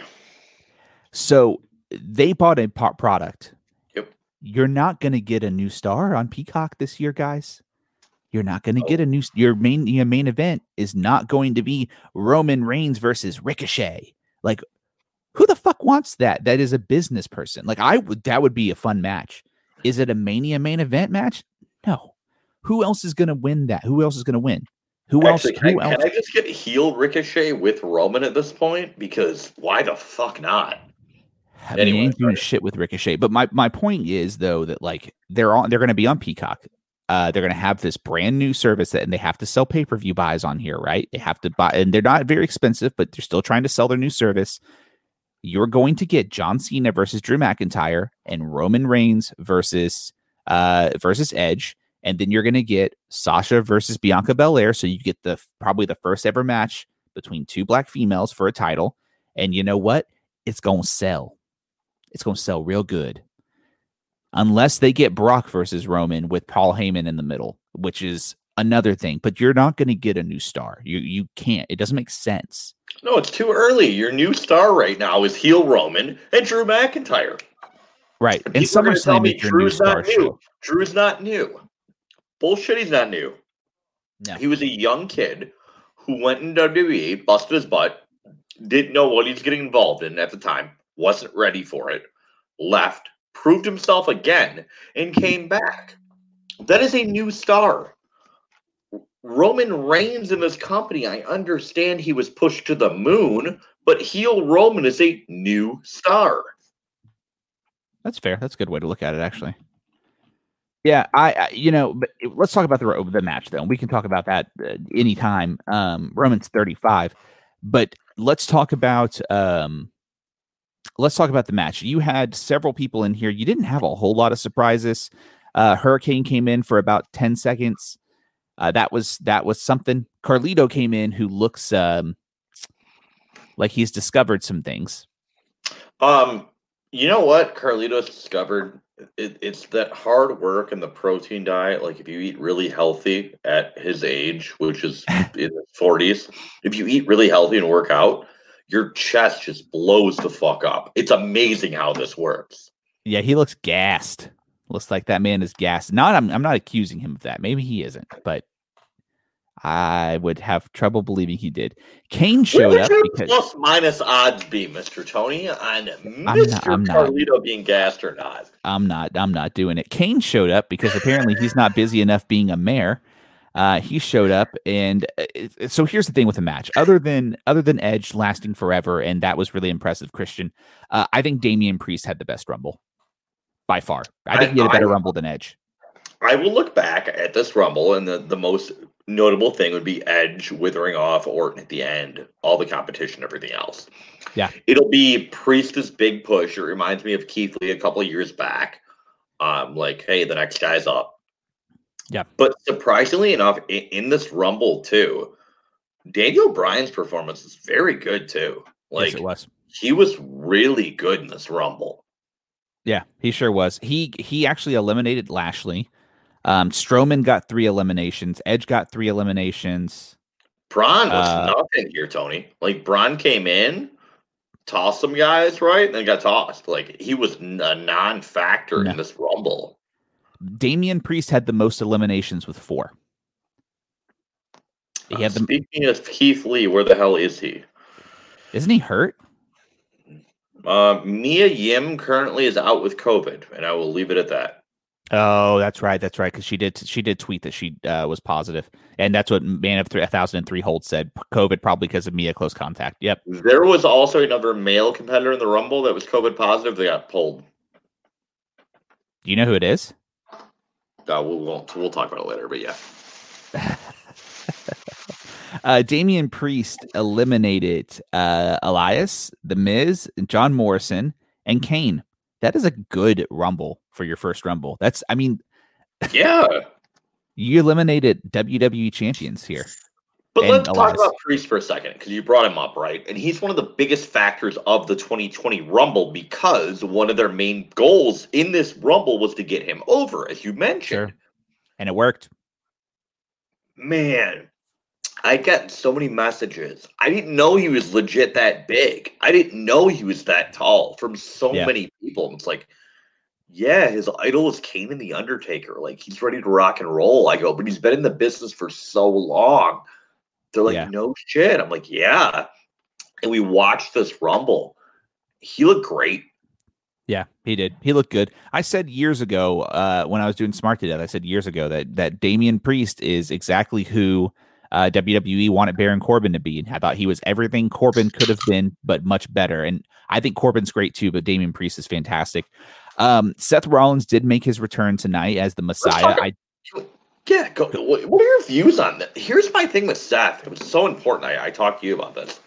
[SPEAKER 2] So they bought a product.
[SPEAKER 3] Yep.
[SPEAKER 2] You're not going to get a new star on Peacock this year, guys. You're not going to oh. get a new. Your main your main event is not going to be Roman Reigns versus Ricochet. Like, who the fuck wants that? That is a business person. Like, I would. That would be a fun match. Is it a Mania main event match? No. Who else is going to win that? Who else is going to win? Who
[SPEAKER 3] Actually,
[SPEAKER 2] else?
[SPEAKER 3] can,
[SPEAKER 2] Who
[SPEAKER 3] I,
[SPEAKER 2] else?
[SPEAKER 3] can I just get heel Ricochet with Roman at this point? Because why the fuck not?
[SPEAKER 2] I mean,
[SPEAKER 3] Anyway,
[SPEAKER 2] he ain't doing
[SPEAKER 3] right.
[SPEAKER 2] shit with Ricochet. But my, my point is though that like they're on they're going to be on Peacock. Uh, they're going to have this brand new service that, and they have to sell pay per view buys on here, right? They have to buy, and they're not very expensive, but they're still trying to sell their new service. You're going to get John Cena versus Drew McIntyre and Roman Reigns versus uh versus Edge, and then you're going to get Sasha versus Bianca Belair. So you get the probably the first ever match between two black females for a title, and you know what? It's going to sell. It's going to sell real good. Unless they get Brock versus Roman with Paul Heyman in the middle, which is another thing. But you're not going to get a new star. You you can't. It doesn't make sense.
[SPEAKER 3] No, it's too early. Your new star right now is heel Roman and Drew McIntyre.
[SPEAKER 2] Right.
[SPEAKER 3] And
[SPEAKER 2] and
[SPEAKER 3] people are gonna tell
[SPEAKER 2] SummerSlam
[SPEAKER 3] me
[SPEAKER 2] is your new
[SPEAKER 3] Drew's
[SPEAKER 2] star
[SPEAKER 3] not new.
[SPEAKER 2] show.
[SPEAKER 3] Drew's not new. Bullshit, he's not new.
[SPEAKER 2] No.
[SPEAKER 3] He was a young kid who went in W W E, busted his butt, didn't know what he was getting involved in at the time, wasn't ready for it, left, proved himself again, and came back. That is a new star. Roman Reigns in this company, I understand he was pushed to the moon, but heel Roman is a new star.
[SPEAKER 2] That's fair. That's a good way to look at it, actually. Yeah, I, I you know, but let's talk about the the match though. We can talk about that uh, anytime. Um, Roman's thirty-five, but let's talk about um, let's talk about the match. You had several people in here. You didn't have a whole lot of surprises. Uh, Hurricane came in for about ten seconds. Uh, that was that was something. Carlito came in, who looks um, like he's discovered some things.
[SPEAKER 3] Um, you know what Carlito's discovered? It, it's that hard work and the protein diet. Like if you eat really healthy at his age, which is in his forties, if you eat really healthy and work out, your chest just blows the fuck up. It's amazing how this works.
[SPEAKER 2] Yeah, he looks gassed. Looks like that man is gassed. Not, I'm, I'm not accusing him of that. Maybe he isn't, but I would have trouble believing he did. Kane showed
[SPEAKER 3] what
[SPEAKER 2] up
[SPEAKER 3] would your
[SPEAKER 2] because
[SPEAKER 3] plus minus odds be, Mister Tony, on Mister
[SPEAKER 2] I'm not-
[SPEAKER 3] Carlito being gassed or not?
[SPEAKER 2] I'm not. I'm not doing it. Kane showed up because apparently he's not busy enough being a mayor. Uh, he showed up, and uh, so here's the thing with the match. Other than other than Edge lasting forever, and that was really impressive, Christian. Uh, I think Damian Priest had the best Rumble by far. I think
[SPEAKER 3] I-
[SPEAKER 2] he had a better
[SPEAKER 3] I-
[SPEAKER 2] Rumble than Edge.
[SPEAKER 3] I will look back at this Rumble, and the, the most notable thing would be Edge withering off Orton at the end, all the competition, everything else.
[SPEAKER 2] Yeah.
[SPEAKER 3] It'll be Priest's big push. It reminds me of Keith Lee a couple of years back. Um, like, hey, the next guy's up.
[SPEAKER 2] Yeah.
[SPEAKER 3] But surprisingly enough, in, in this Rumble too, Daniel Bryan's performance is very good too. Like,
[SPEAKER 2] Yes, it was.
[SPEAKER 3] he was really good in this Rumble.
[SPEAKER 2] Yeah, he sure was. He he actually eliminated Lashley. Um, Strowman got three eliminations. Edge got three eliminations.
[SPEAKER 3] Braun was
[SPEAKER 2] Uh,
[SPEAKER 3] nothing here, Tony. Like, Braun came in, tossed some guys, right? And then got tossed. Like, he was n- a non-factor
[SPEAKER 2] No.
[SPEAKER 3] in this Rumble.
[SPEAKER 2] Damian Priest had the most eliminations with four. He
[SPEAKER 3] Uh,
[SPEAKER 2] had the,
[SPEAKER 3] speaking of Keith Lee, where the hell is he?
[SPEAKER 2] isn't he hurt?
[SPEAKER 3] Uh, Mia Yim currently is out with COVID, and I will leave it at that.
[SPEAKER 2] Oh, that's right. That's right. Because she did she did tweet that she uh, was positive, and that's what Man of one thousand three Holt said. COVID probably because of Mia close contact. Yep.
[SPEAKER 3] There was also another male competitor in the Rumble that was COVID positive. They got pulled.
[SPEAKER 2] Do you know who it is?
[SPEAKER 3] Uh, we'll, we'll we'll talk about it later, but yeah.
[SPEAKER 2] Uh, Damian Priest eliminated uh, Elias, The Miz, John Morrison, and Kane. That is a good Rumble for your first Rumble. That's, I mean,
[SPEAKER 3] Yeah.
[SPEAKER 2] you eliminated W W E champions here.
[SPEAKER 3] But
[SPEAKER 2] And
[SPEAKER 3] let's talk
[SPEAKER 2] Elias.
[SPEAKER 3] about Priest for a second, because you brought him up, right? And he's one of the biggest factors of the twenty twenty Rumble, because one of their main goals in this Rumble was to get him over, as you mentioned.
[SPEAKER 2] Sure. And it worked.
[SPEAKER 3] Man, I got so many messages. I didn't know he was legit that big. I didn't know he was that tall from so
[SPEAKER 2] Yeah.
[SPEAKER 3] many people. It's like, yeah, his idol is Kane and The Undertaker. Like, he's ready to rock and roll. I go, but he's been in the business for so long. They're like,
[SPEAKER 2] Yeah.
[SPEAKER 3] no shit. I'm like, yeah. And we watched this Rumble. He looked great.
[SPEAKER 2] Yeah, he did. He looked good. I said years ago uh, when I was doing Smart to Death, I said years ago that that Damian Priest is exactly who uh, W W E wanted Baron Corbin to be. And I thought he was everything Corbin could have been, but much better. And I think Corbin's great too, but Damian Priest is fantastic. Um, Seth Rollins did make his return tonight as the Messiah. I
[SPEAKER 3] Yeah, go, what are your views on that? Here's my thing with Seth. It was so important. I, I talked to you about this.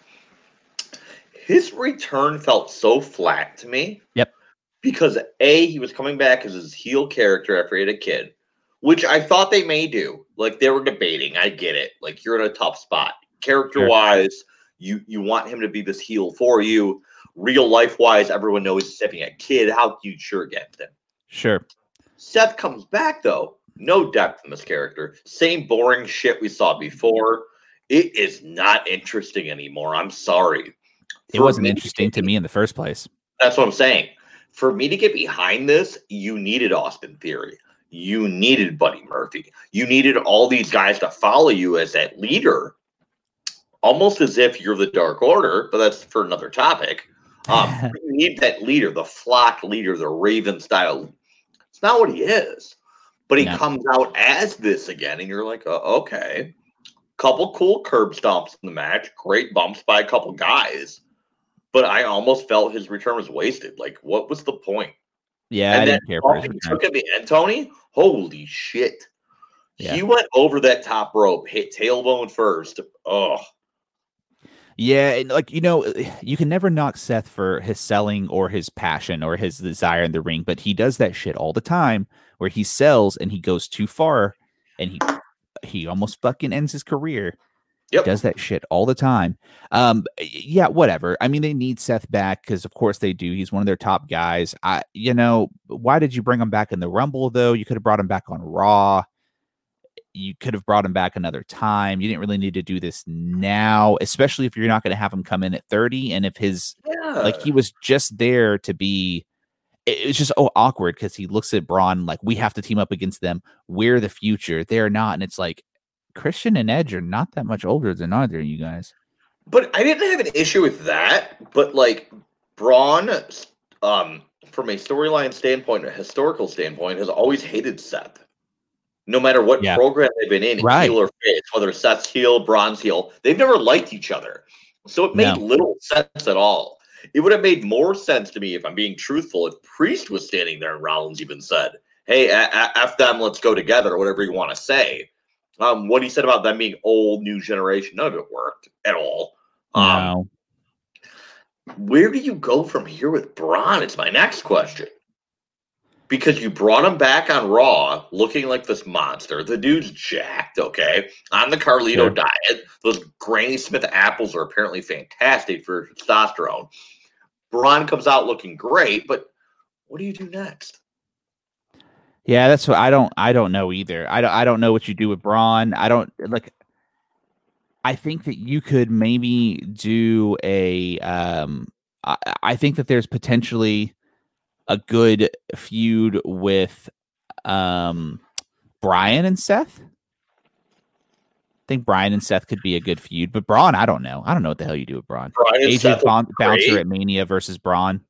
[SPEAKER 3] His return felt so flat to me.
[SPEAKER 2] Yep.
[SPEAKER 3] Because A, he was coming back as his heel character after he had a kid, which I thought they may do. Like, they were debating. I get it. Like, you're in a tough spot. Character-wise, sure. you, you want him to be this heel for you. Real life-wise, everyone knows he's having a kid. How can you cheer against him?
[SPEAKER 2] Sure.
[SPEAKER 3] Seth comes back, though. No depth in this character. Same boring shit we saw before. It is not interesting anymore. I'm sorry.
[SPEAKER 2] For it wasn't me, interesting to me in the first place.
[SPEAKER 3] That's what I'm saying. For me to get behind this, you needed Austin Theory. You needed Buddy Murphy. You needed all these guys to follow you as that leader, almost as if you're the Dark Order, but that's for another topic. Um, you need that leader, the flock leader, the Raven style. It's not what he is, but he no. comes out as this again, and you're like, oh, okay. Couple cool curb stomps in the match, great bumps by a couple guys. But I almost felt his return was wasted. Like, what was the point?
[SPEAKER 2] Yeah,
[SPEAKER 3] and
[SPEAKER 2] I
[SPEAKER 3] then
[SPEAKER 2] didn't care for his
[SPEAKER 3] he
[SPEAKER 2] return.
[SPEAKER 3] took at the end, Tony. Holy shit! Yeah. He went over that top rope, hit tailbone first. Oh,
[SPEAKER 2] yeah, and like you know, you can never knock Seth for his selling or his passion or his desire in the ring, but he does that shit all the time, where he sells and he goes too far, and he he almost fucking ends his career.
[SPEAKER 3] Yep.
[SPEAKER 2] Does that shit all the time. Um, yeah, whatever. I mean, they need Seth back because, of course, they do. He's one of their top guys. I, you know, why did you bring him back in the Rumble, though? You could have brought him back on Raw. You could have brought him back another time. You didn't really need to do this now, especially if you're not going to have him come in at thirty. And if his, yeah. like, he was just there to be, it was just oh awkward because he looks at Braun like, we have to team up against them. We're the future. They're not. And it's like, Christian and Edge are not that much older than either of you guys.
[SPEAKER 3] But I didn't have an issue with that. But like Braun, um, from a storyline standpoint, a historical standpoint, has always hated Seth. No matter what yeah. program they've been in,
[SPEAKER 2] right.
[SPEAKER 3] heel or face, whether Seth's heel, Braun's heel, they've never liked each other. So it made no. little sense at all. It would have made more sense to me, if I'm being truthful, if Priest was standing there and Rollins even said, hey, a- a- F them, let's go together, or whatever you want to say. Um, what he said about them being old, new generation, none of it worked at all. Um,
[SPEAKER 2] no.
[SPEAKER 3] Where do you go from here with Braun? It's my next question. Because you brought him back on Raw looking like this monster. The dude's jacked, okay? On the Carlito sure. diet. Those Granny Smith apples are apparently fantastic for testosterone. Braun comes out looking great, but what do you do next?
[SPEAKER 2] Yeah, that's what I don't. I don't know either. I don't. I don't know what you do with Braun. I don't like. I think that you could maybe do a. Um, I, I think that there's potentially a good feud with, um, Brian and Seth. I think Brian and Seth could be a good feud, but Braun, I don't know. I don't know what the hell you do with Braun.
[SPEAKER 3] Brian and
[SPEAKER 2] Adrian
[SPEAKER 3] Seth
[SPEAKER 2] bon- Bouncer at Mania versus Braun.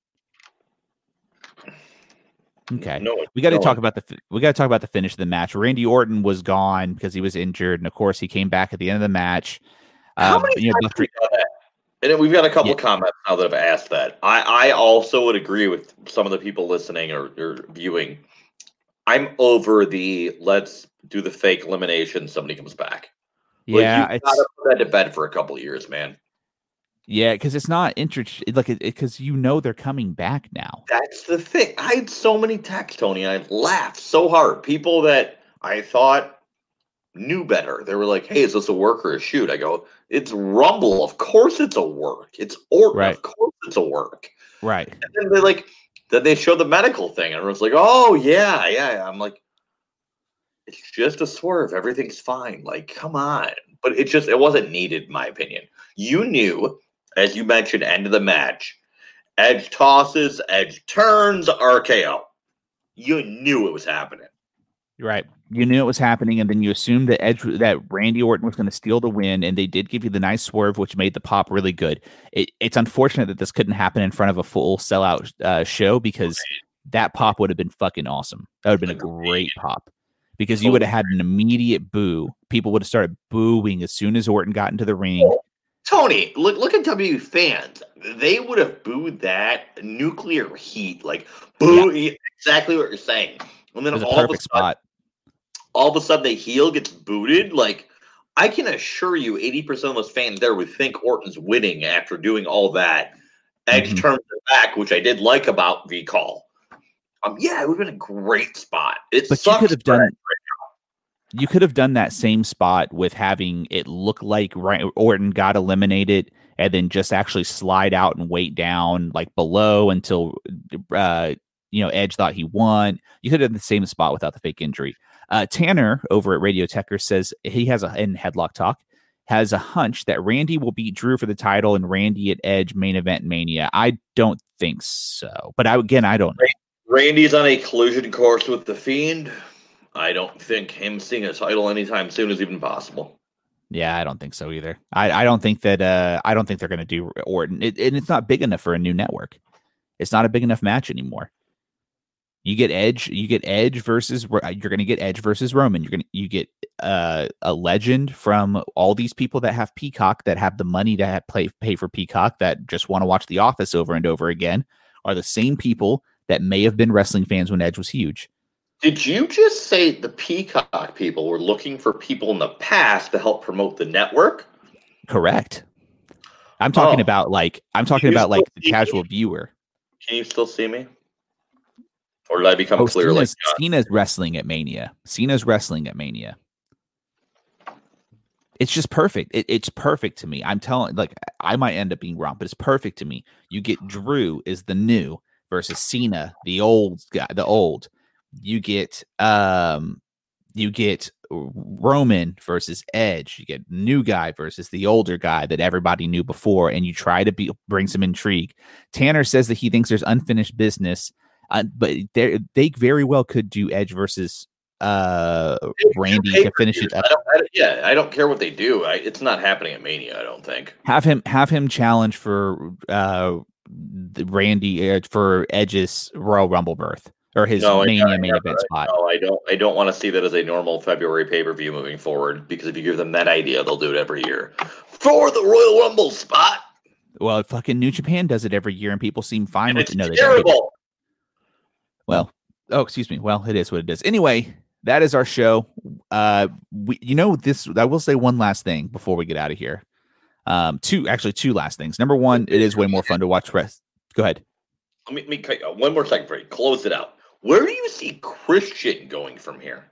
[SPEAKER 2] Okay,
[SPEAKER 3] no,
[SPEAKER 2] we got to
[SPEAKER 3] no.
[SPEAKER 2] talk about the we got to talk about the finish of the match. Randy Orton was gone because he was injured, and of course, he came back at the end of the match.
[SPEAKER 3] How
[SPEAKER 2] um,
[SPEAKER 3] many
[SPEAKER 2] you know,
[SPEAKER 3] times have we done that? And then we've got a couple
[SPEAKER 2] yeah.
[SPEAKER 3] of comments now that have asked that. I, I also would agree with some of the people listening or, or viewing. I'm over the let's do the fake elimination. Somebody comes back.
[SPEAKER 2] Yeah,
[SPEAKER 3] like, you gotta put that to bed for a couple of years, man.
[SPEAKER 2] Yeah, because it's not interesting. Like, because you know they're coming back now.
[SPEAKER 3] That's the thing. I had so many texts, Tony. I laughed so hard. People that I thought knew better. They were like, "Hey, is this a work or a shoot?" I go, "It's Rumble. Of course, it's a work. It's Orton.
[SPEAKER 2] Right.
[SPEAKER 3] Of course, it's a work."
[SPEAKER 2] Right.
[SPEAKER 3] And then they like, then they showed the medical thing, and everyone's like, "Oh yeah, yeah." I'm like, it's just a swerve. Everything's fine. Like, come on. But it just it wasn't needed, in my opinion. You knew. As you mentioned, end of the match. Edge tosses, Edge turns, R K O. You knew it was happening.
[SPEAKER 2] Right. You knew it was happening, and then you assumed that Edge that Randy Orton was going to steal the win, and they did give you the nice swerve, which made the pop really good. It, it's unfortunate that this couldn't happen in front of a full sellout uh, show because that pop would have been fucking awesome. That would have been a great pop because you would have had an immediate boo. People would have started booing as soon as Orton got into the ring.
[SPEAKER 3] Tony, look look at W W E fans. They would have booed that nuclear heat, like boo, yeah. Exactly what you're saying. And then
[SPEAKER 2] it was
[SPEAKER 3] all
[SPEAKER 2] a perfect
[SPEAKER 3] of a sudden,
[SPEAKER 2] spot.
[SPEAKER 3] all of a sudden the heel gets booted. Like, I can assure you, eighty percent of those fans there would think Orton's winning after doing all that. Edge mm-hmm. turns it back, which I did like about the call. Um, yeah, it would have been a great spot. It
[SPEAKER 2] but you could have done. Right you could have done that same spot with having it look like Orton got eliminated and then just actually slide out and wait down like below until uh, you know Edge thought he won. You could have done the same spot without the fake injury. Uh, Tanner over at Radio Techer says he has a in Headlock Talk has a hunch that Randy will beat Drew for the title and Randy at Edge main event Mania. I don't think so, but I, again, I don't know.
[SPEAKER 3] Randy's on a collision course with the Fiend. I don't think him seeing a title anytime soon is even possible.
[SPEAKER 2] Yeah, I don't think so either. I, I don't think that. Uh, I don't think they're going to do Orton, it, and it's not big enough for a new network. It's not a big enough match anymore. You get Edge. You get Edge versus. You're going to get Edge versus Roman. You're going to you get uh, a legend from all these people that have Peacock, that have the money to have play pay for Peacock, that just want to watch The Office over and over again, are the same people that may have been wrestling fans when Edge was huge.
[SPEAKER 3] Did you just say the Peacock people were looking for people in the past to help promote the network?
[SPEAKER 2] Correct. I'm talking oh. about like I'm talking about like the casual
[SPEAKER 3] me?
[SPEAKER 2] viewer.
[SPEAKER 3] Can you still see me? Or did I become
[SPEAKER 2] oh,
[SPEAKER 3] clear?
[SPEAKER 2] Cena's,
[SPEAKER 3] like
[SPEAKER 2] Cena's wrestling at Mania. Cena's wrestling at Mania. It's just perfect. It, it's perfect to me. I'm telling, like, I might end up being wrong, but it's perfect to me. You get Drew is the new versus Cena, the old guy, the old. You get um, you get Roman versus Edge. You get new guy versus the older guy that everybody knew before, and you try to be bring some intrigue. Tanner says that he thinks there's unfinished business, uh, but they they very well could do Edge versus uh Randy to finish it up.
[SPEAKER 3] I don't, I, yeah, I don't care what they do. I, it's not happening at Mania. I don't think.
[SPEAKER 2] Have him have him challenge for uh the Randy uh, for Edge's Royal Rumble berth. Or his no, Mania main event spot.
[SPEAKER 3] No, I don't. I don't want to see that as a normal February pay per view moving forward. Because if you give them that idea, they'll do it every year for the Royal Rumble spot.
[SPEAKER 2] Well, fucking New Japan does it every year, and people seem fine
[SPEAKER 3] and
[SPEAKER 2] with
[SPEAKER 3] it's
[SPEAKER 2] it. No,
[SPEAKER 3] terrible.
[SPEAKER 2] Well, oh, excuse me. Well, it is what it is. Anyway, that is our show. Uh, we, you know, this. I will say one last thing before we get out of here. Um, two actually two last things. Number one, it is way more fun to watch rest. Go ahead.
[SPEAKER 3] Let me, let me cut you one more second for you. Close it out. Where do you see Christian going from here?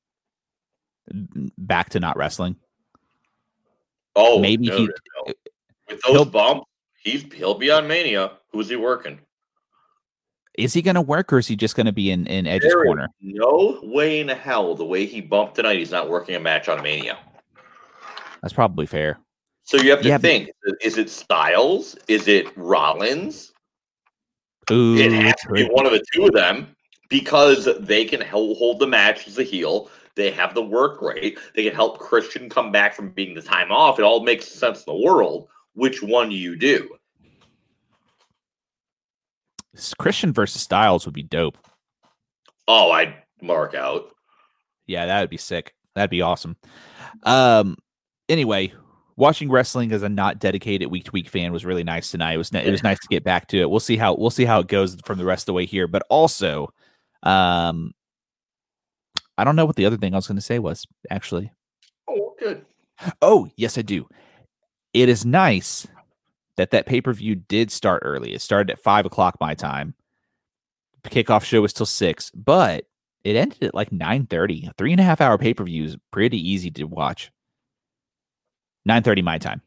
[SPEAKER 2] Back to not wrestling.
[SPEAKER 3] Oh,
[SPEAKER 2] maybe
[SPEAKER 3] no,
[SPEAKER 2] he
[SPEAKER 3] no, no. With those bumps, he's he'll be on Mania. Who's he working?
[SPEAKER 2] Is he going to work, or is he just going to be in in Edge's
[SPEAKER 3] there
[SPEAKER 2] corner?
[SPEAKER 3] No way in hell. The way he bumped tonight, he's not working a match on Mania.
[SPEAKER 2] That's probably fair.
[SPEAKER 3] So you have to
[SPEAKER 2] yeah,
[SPEAKER 3] think: but... is it Styles? Is it Rollins?
[SPEAKER 2] Ooh,
[SPEAKER 3] it has to be one of the two of them. Because they can hold the match as a heel. They have the work rate. They can help Christian come back from being the time off. It all makes sense in the world. Which one do you do?
[SPEAKER 2] Christian versus Styles would be dope.
[SPEAKER 3] Oh, I'd mark out.
[SPEAKER 2] Yeah, that would be sick. That'd be awesome. Um. Anyway, watching wrestling as a not dedicated week to week fan was really nice tonight. It was it was nice to get back to it. We'll see how we'll see how it goes from the rest of the way here. But also, um, I don't know what the other thing I was going to say was actually.
[SPEAKER 3] Oh, good.
[SPEAKER 2] Oh, yes, I do. It is nice that that pay per view did start early. It started at five o'clock my time. The kickoff show was till six, but it ended at like nine thirty. A three and a half hour pay per view is pretty easy to watch. nine thirty my time.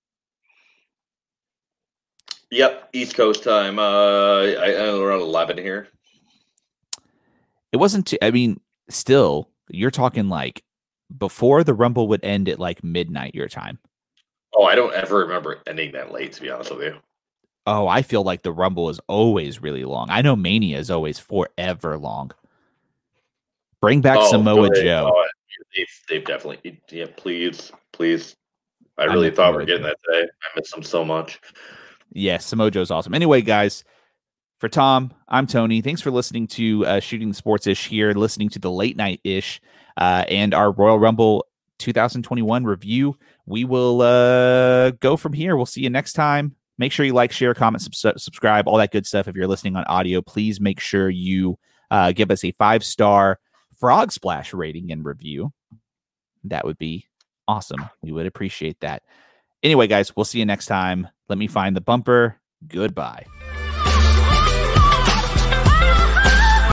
[SPEAKER 3] Yep, East Coast time. Uh, I, I around eleven here.
[SPEAKER 2] It wasn't too, I mean, still, you're talking like before the Rumble would end at like midnight your time.
[SPEAKER 3] Oh, I don't ever remember ending that late, to be honest with you.
[SPEAKER 2] Oh, I feel like the Rumble is always really long. I know Mania is always forever long. Bring back
[SPEAKER 3] Oh,
[SPEAKER 2] Samoa
[SPEAKER 3] go ahead.
[SPEAKER 2] Joe.
[SPEAKER 3] Oh, they've, they've definitely, yeah, please, please. I
[SPEAKER 2] I
[SPEAKER 3] really
[SPEAKER 2] miss
[SPEAKER 3] thought we
[SPEAKER 2] Samoa
[SPEAKER 3] were getting
[SPEAKER 2] Joe.
[SPEAKER 3] that today. I miss him so much.
[SPEAKER 2] Yeah, Samoa Joe's awesome. Anyway, guys, for Tom, I'm Tony. Thanks for listening to uh, Shooting the Sports Ish here, listening to the late night ish uh, and our Royal Rumble twenty twenty-one review. We will uh, go from here. We'll see you next time. Make sure you like, share, comment, sub- subscribe, all that good stuff. If you're listening on audio, please make sure you uh, give us a five star Frog Splash rating and review. That would be awesome. We would appreciate that. Anyway, guys, we'll see you next time. Let me find the bumper. Goodbye.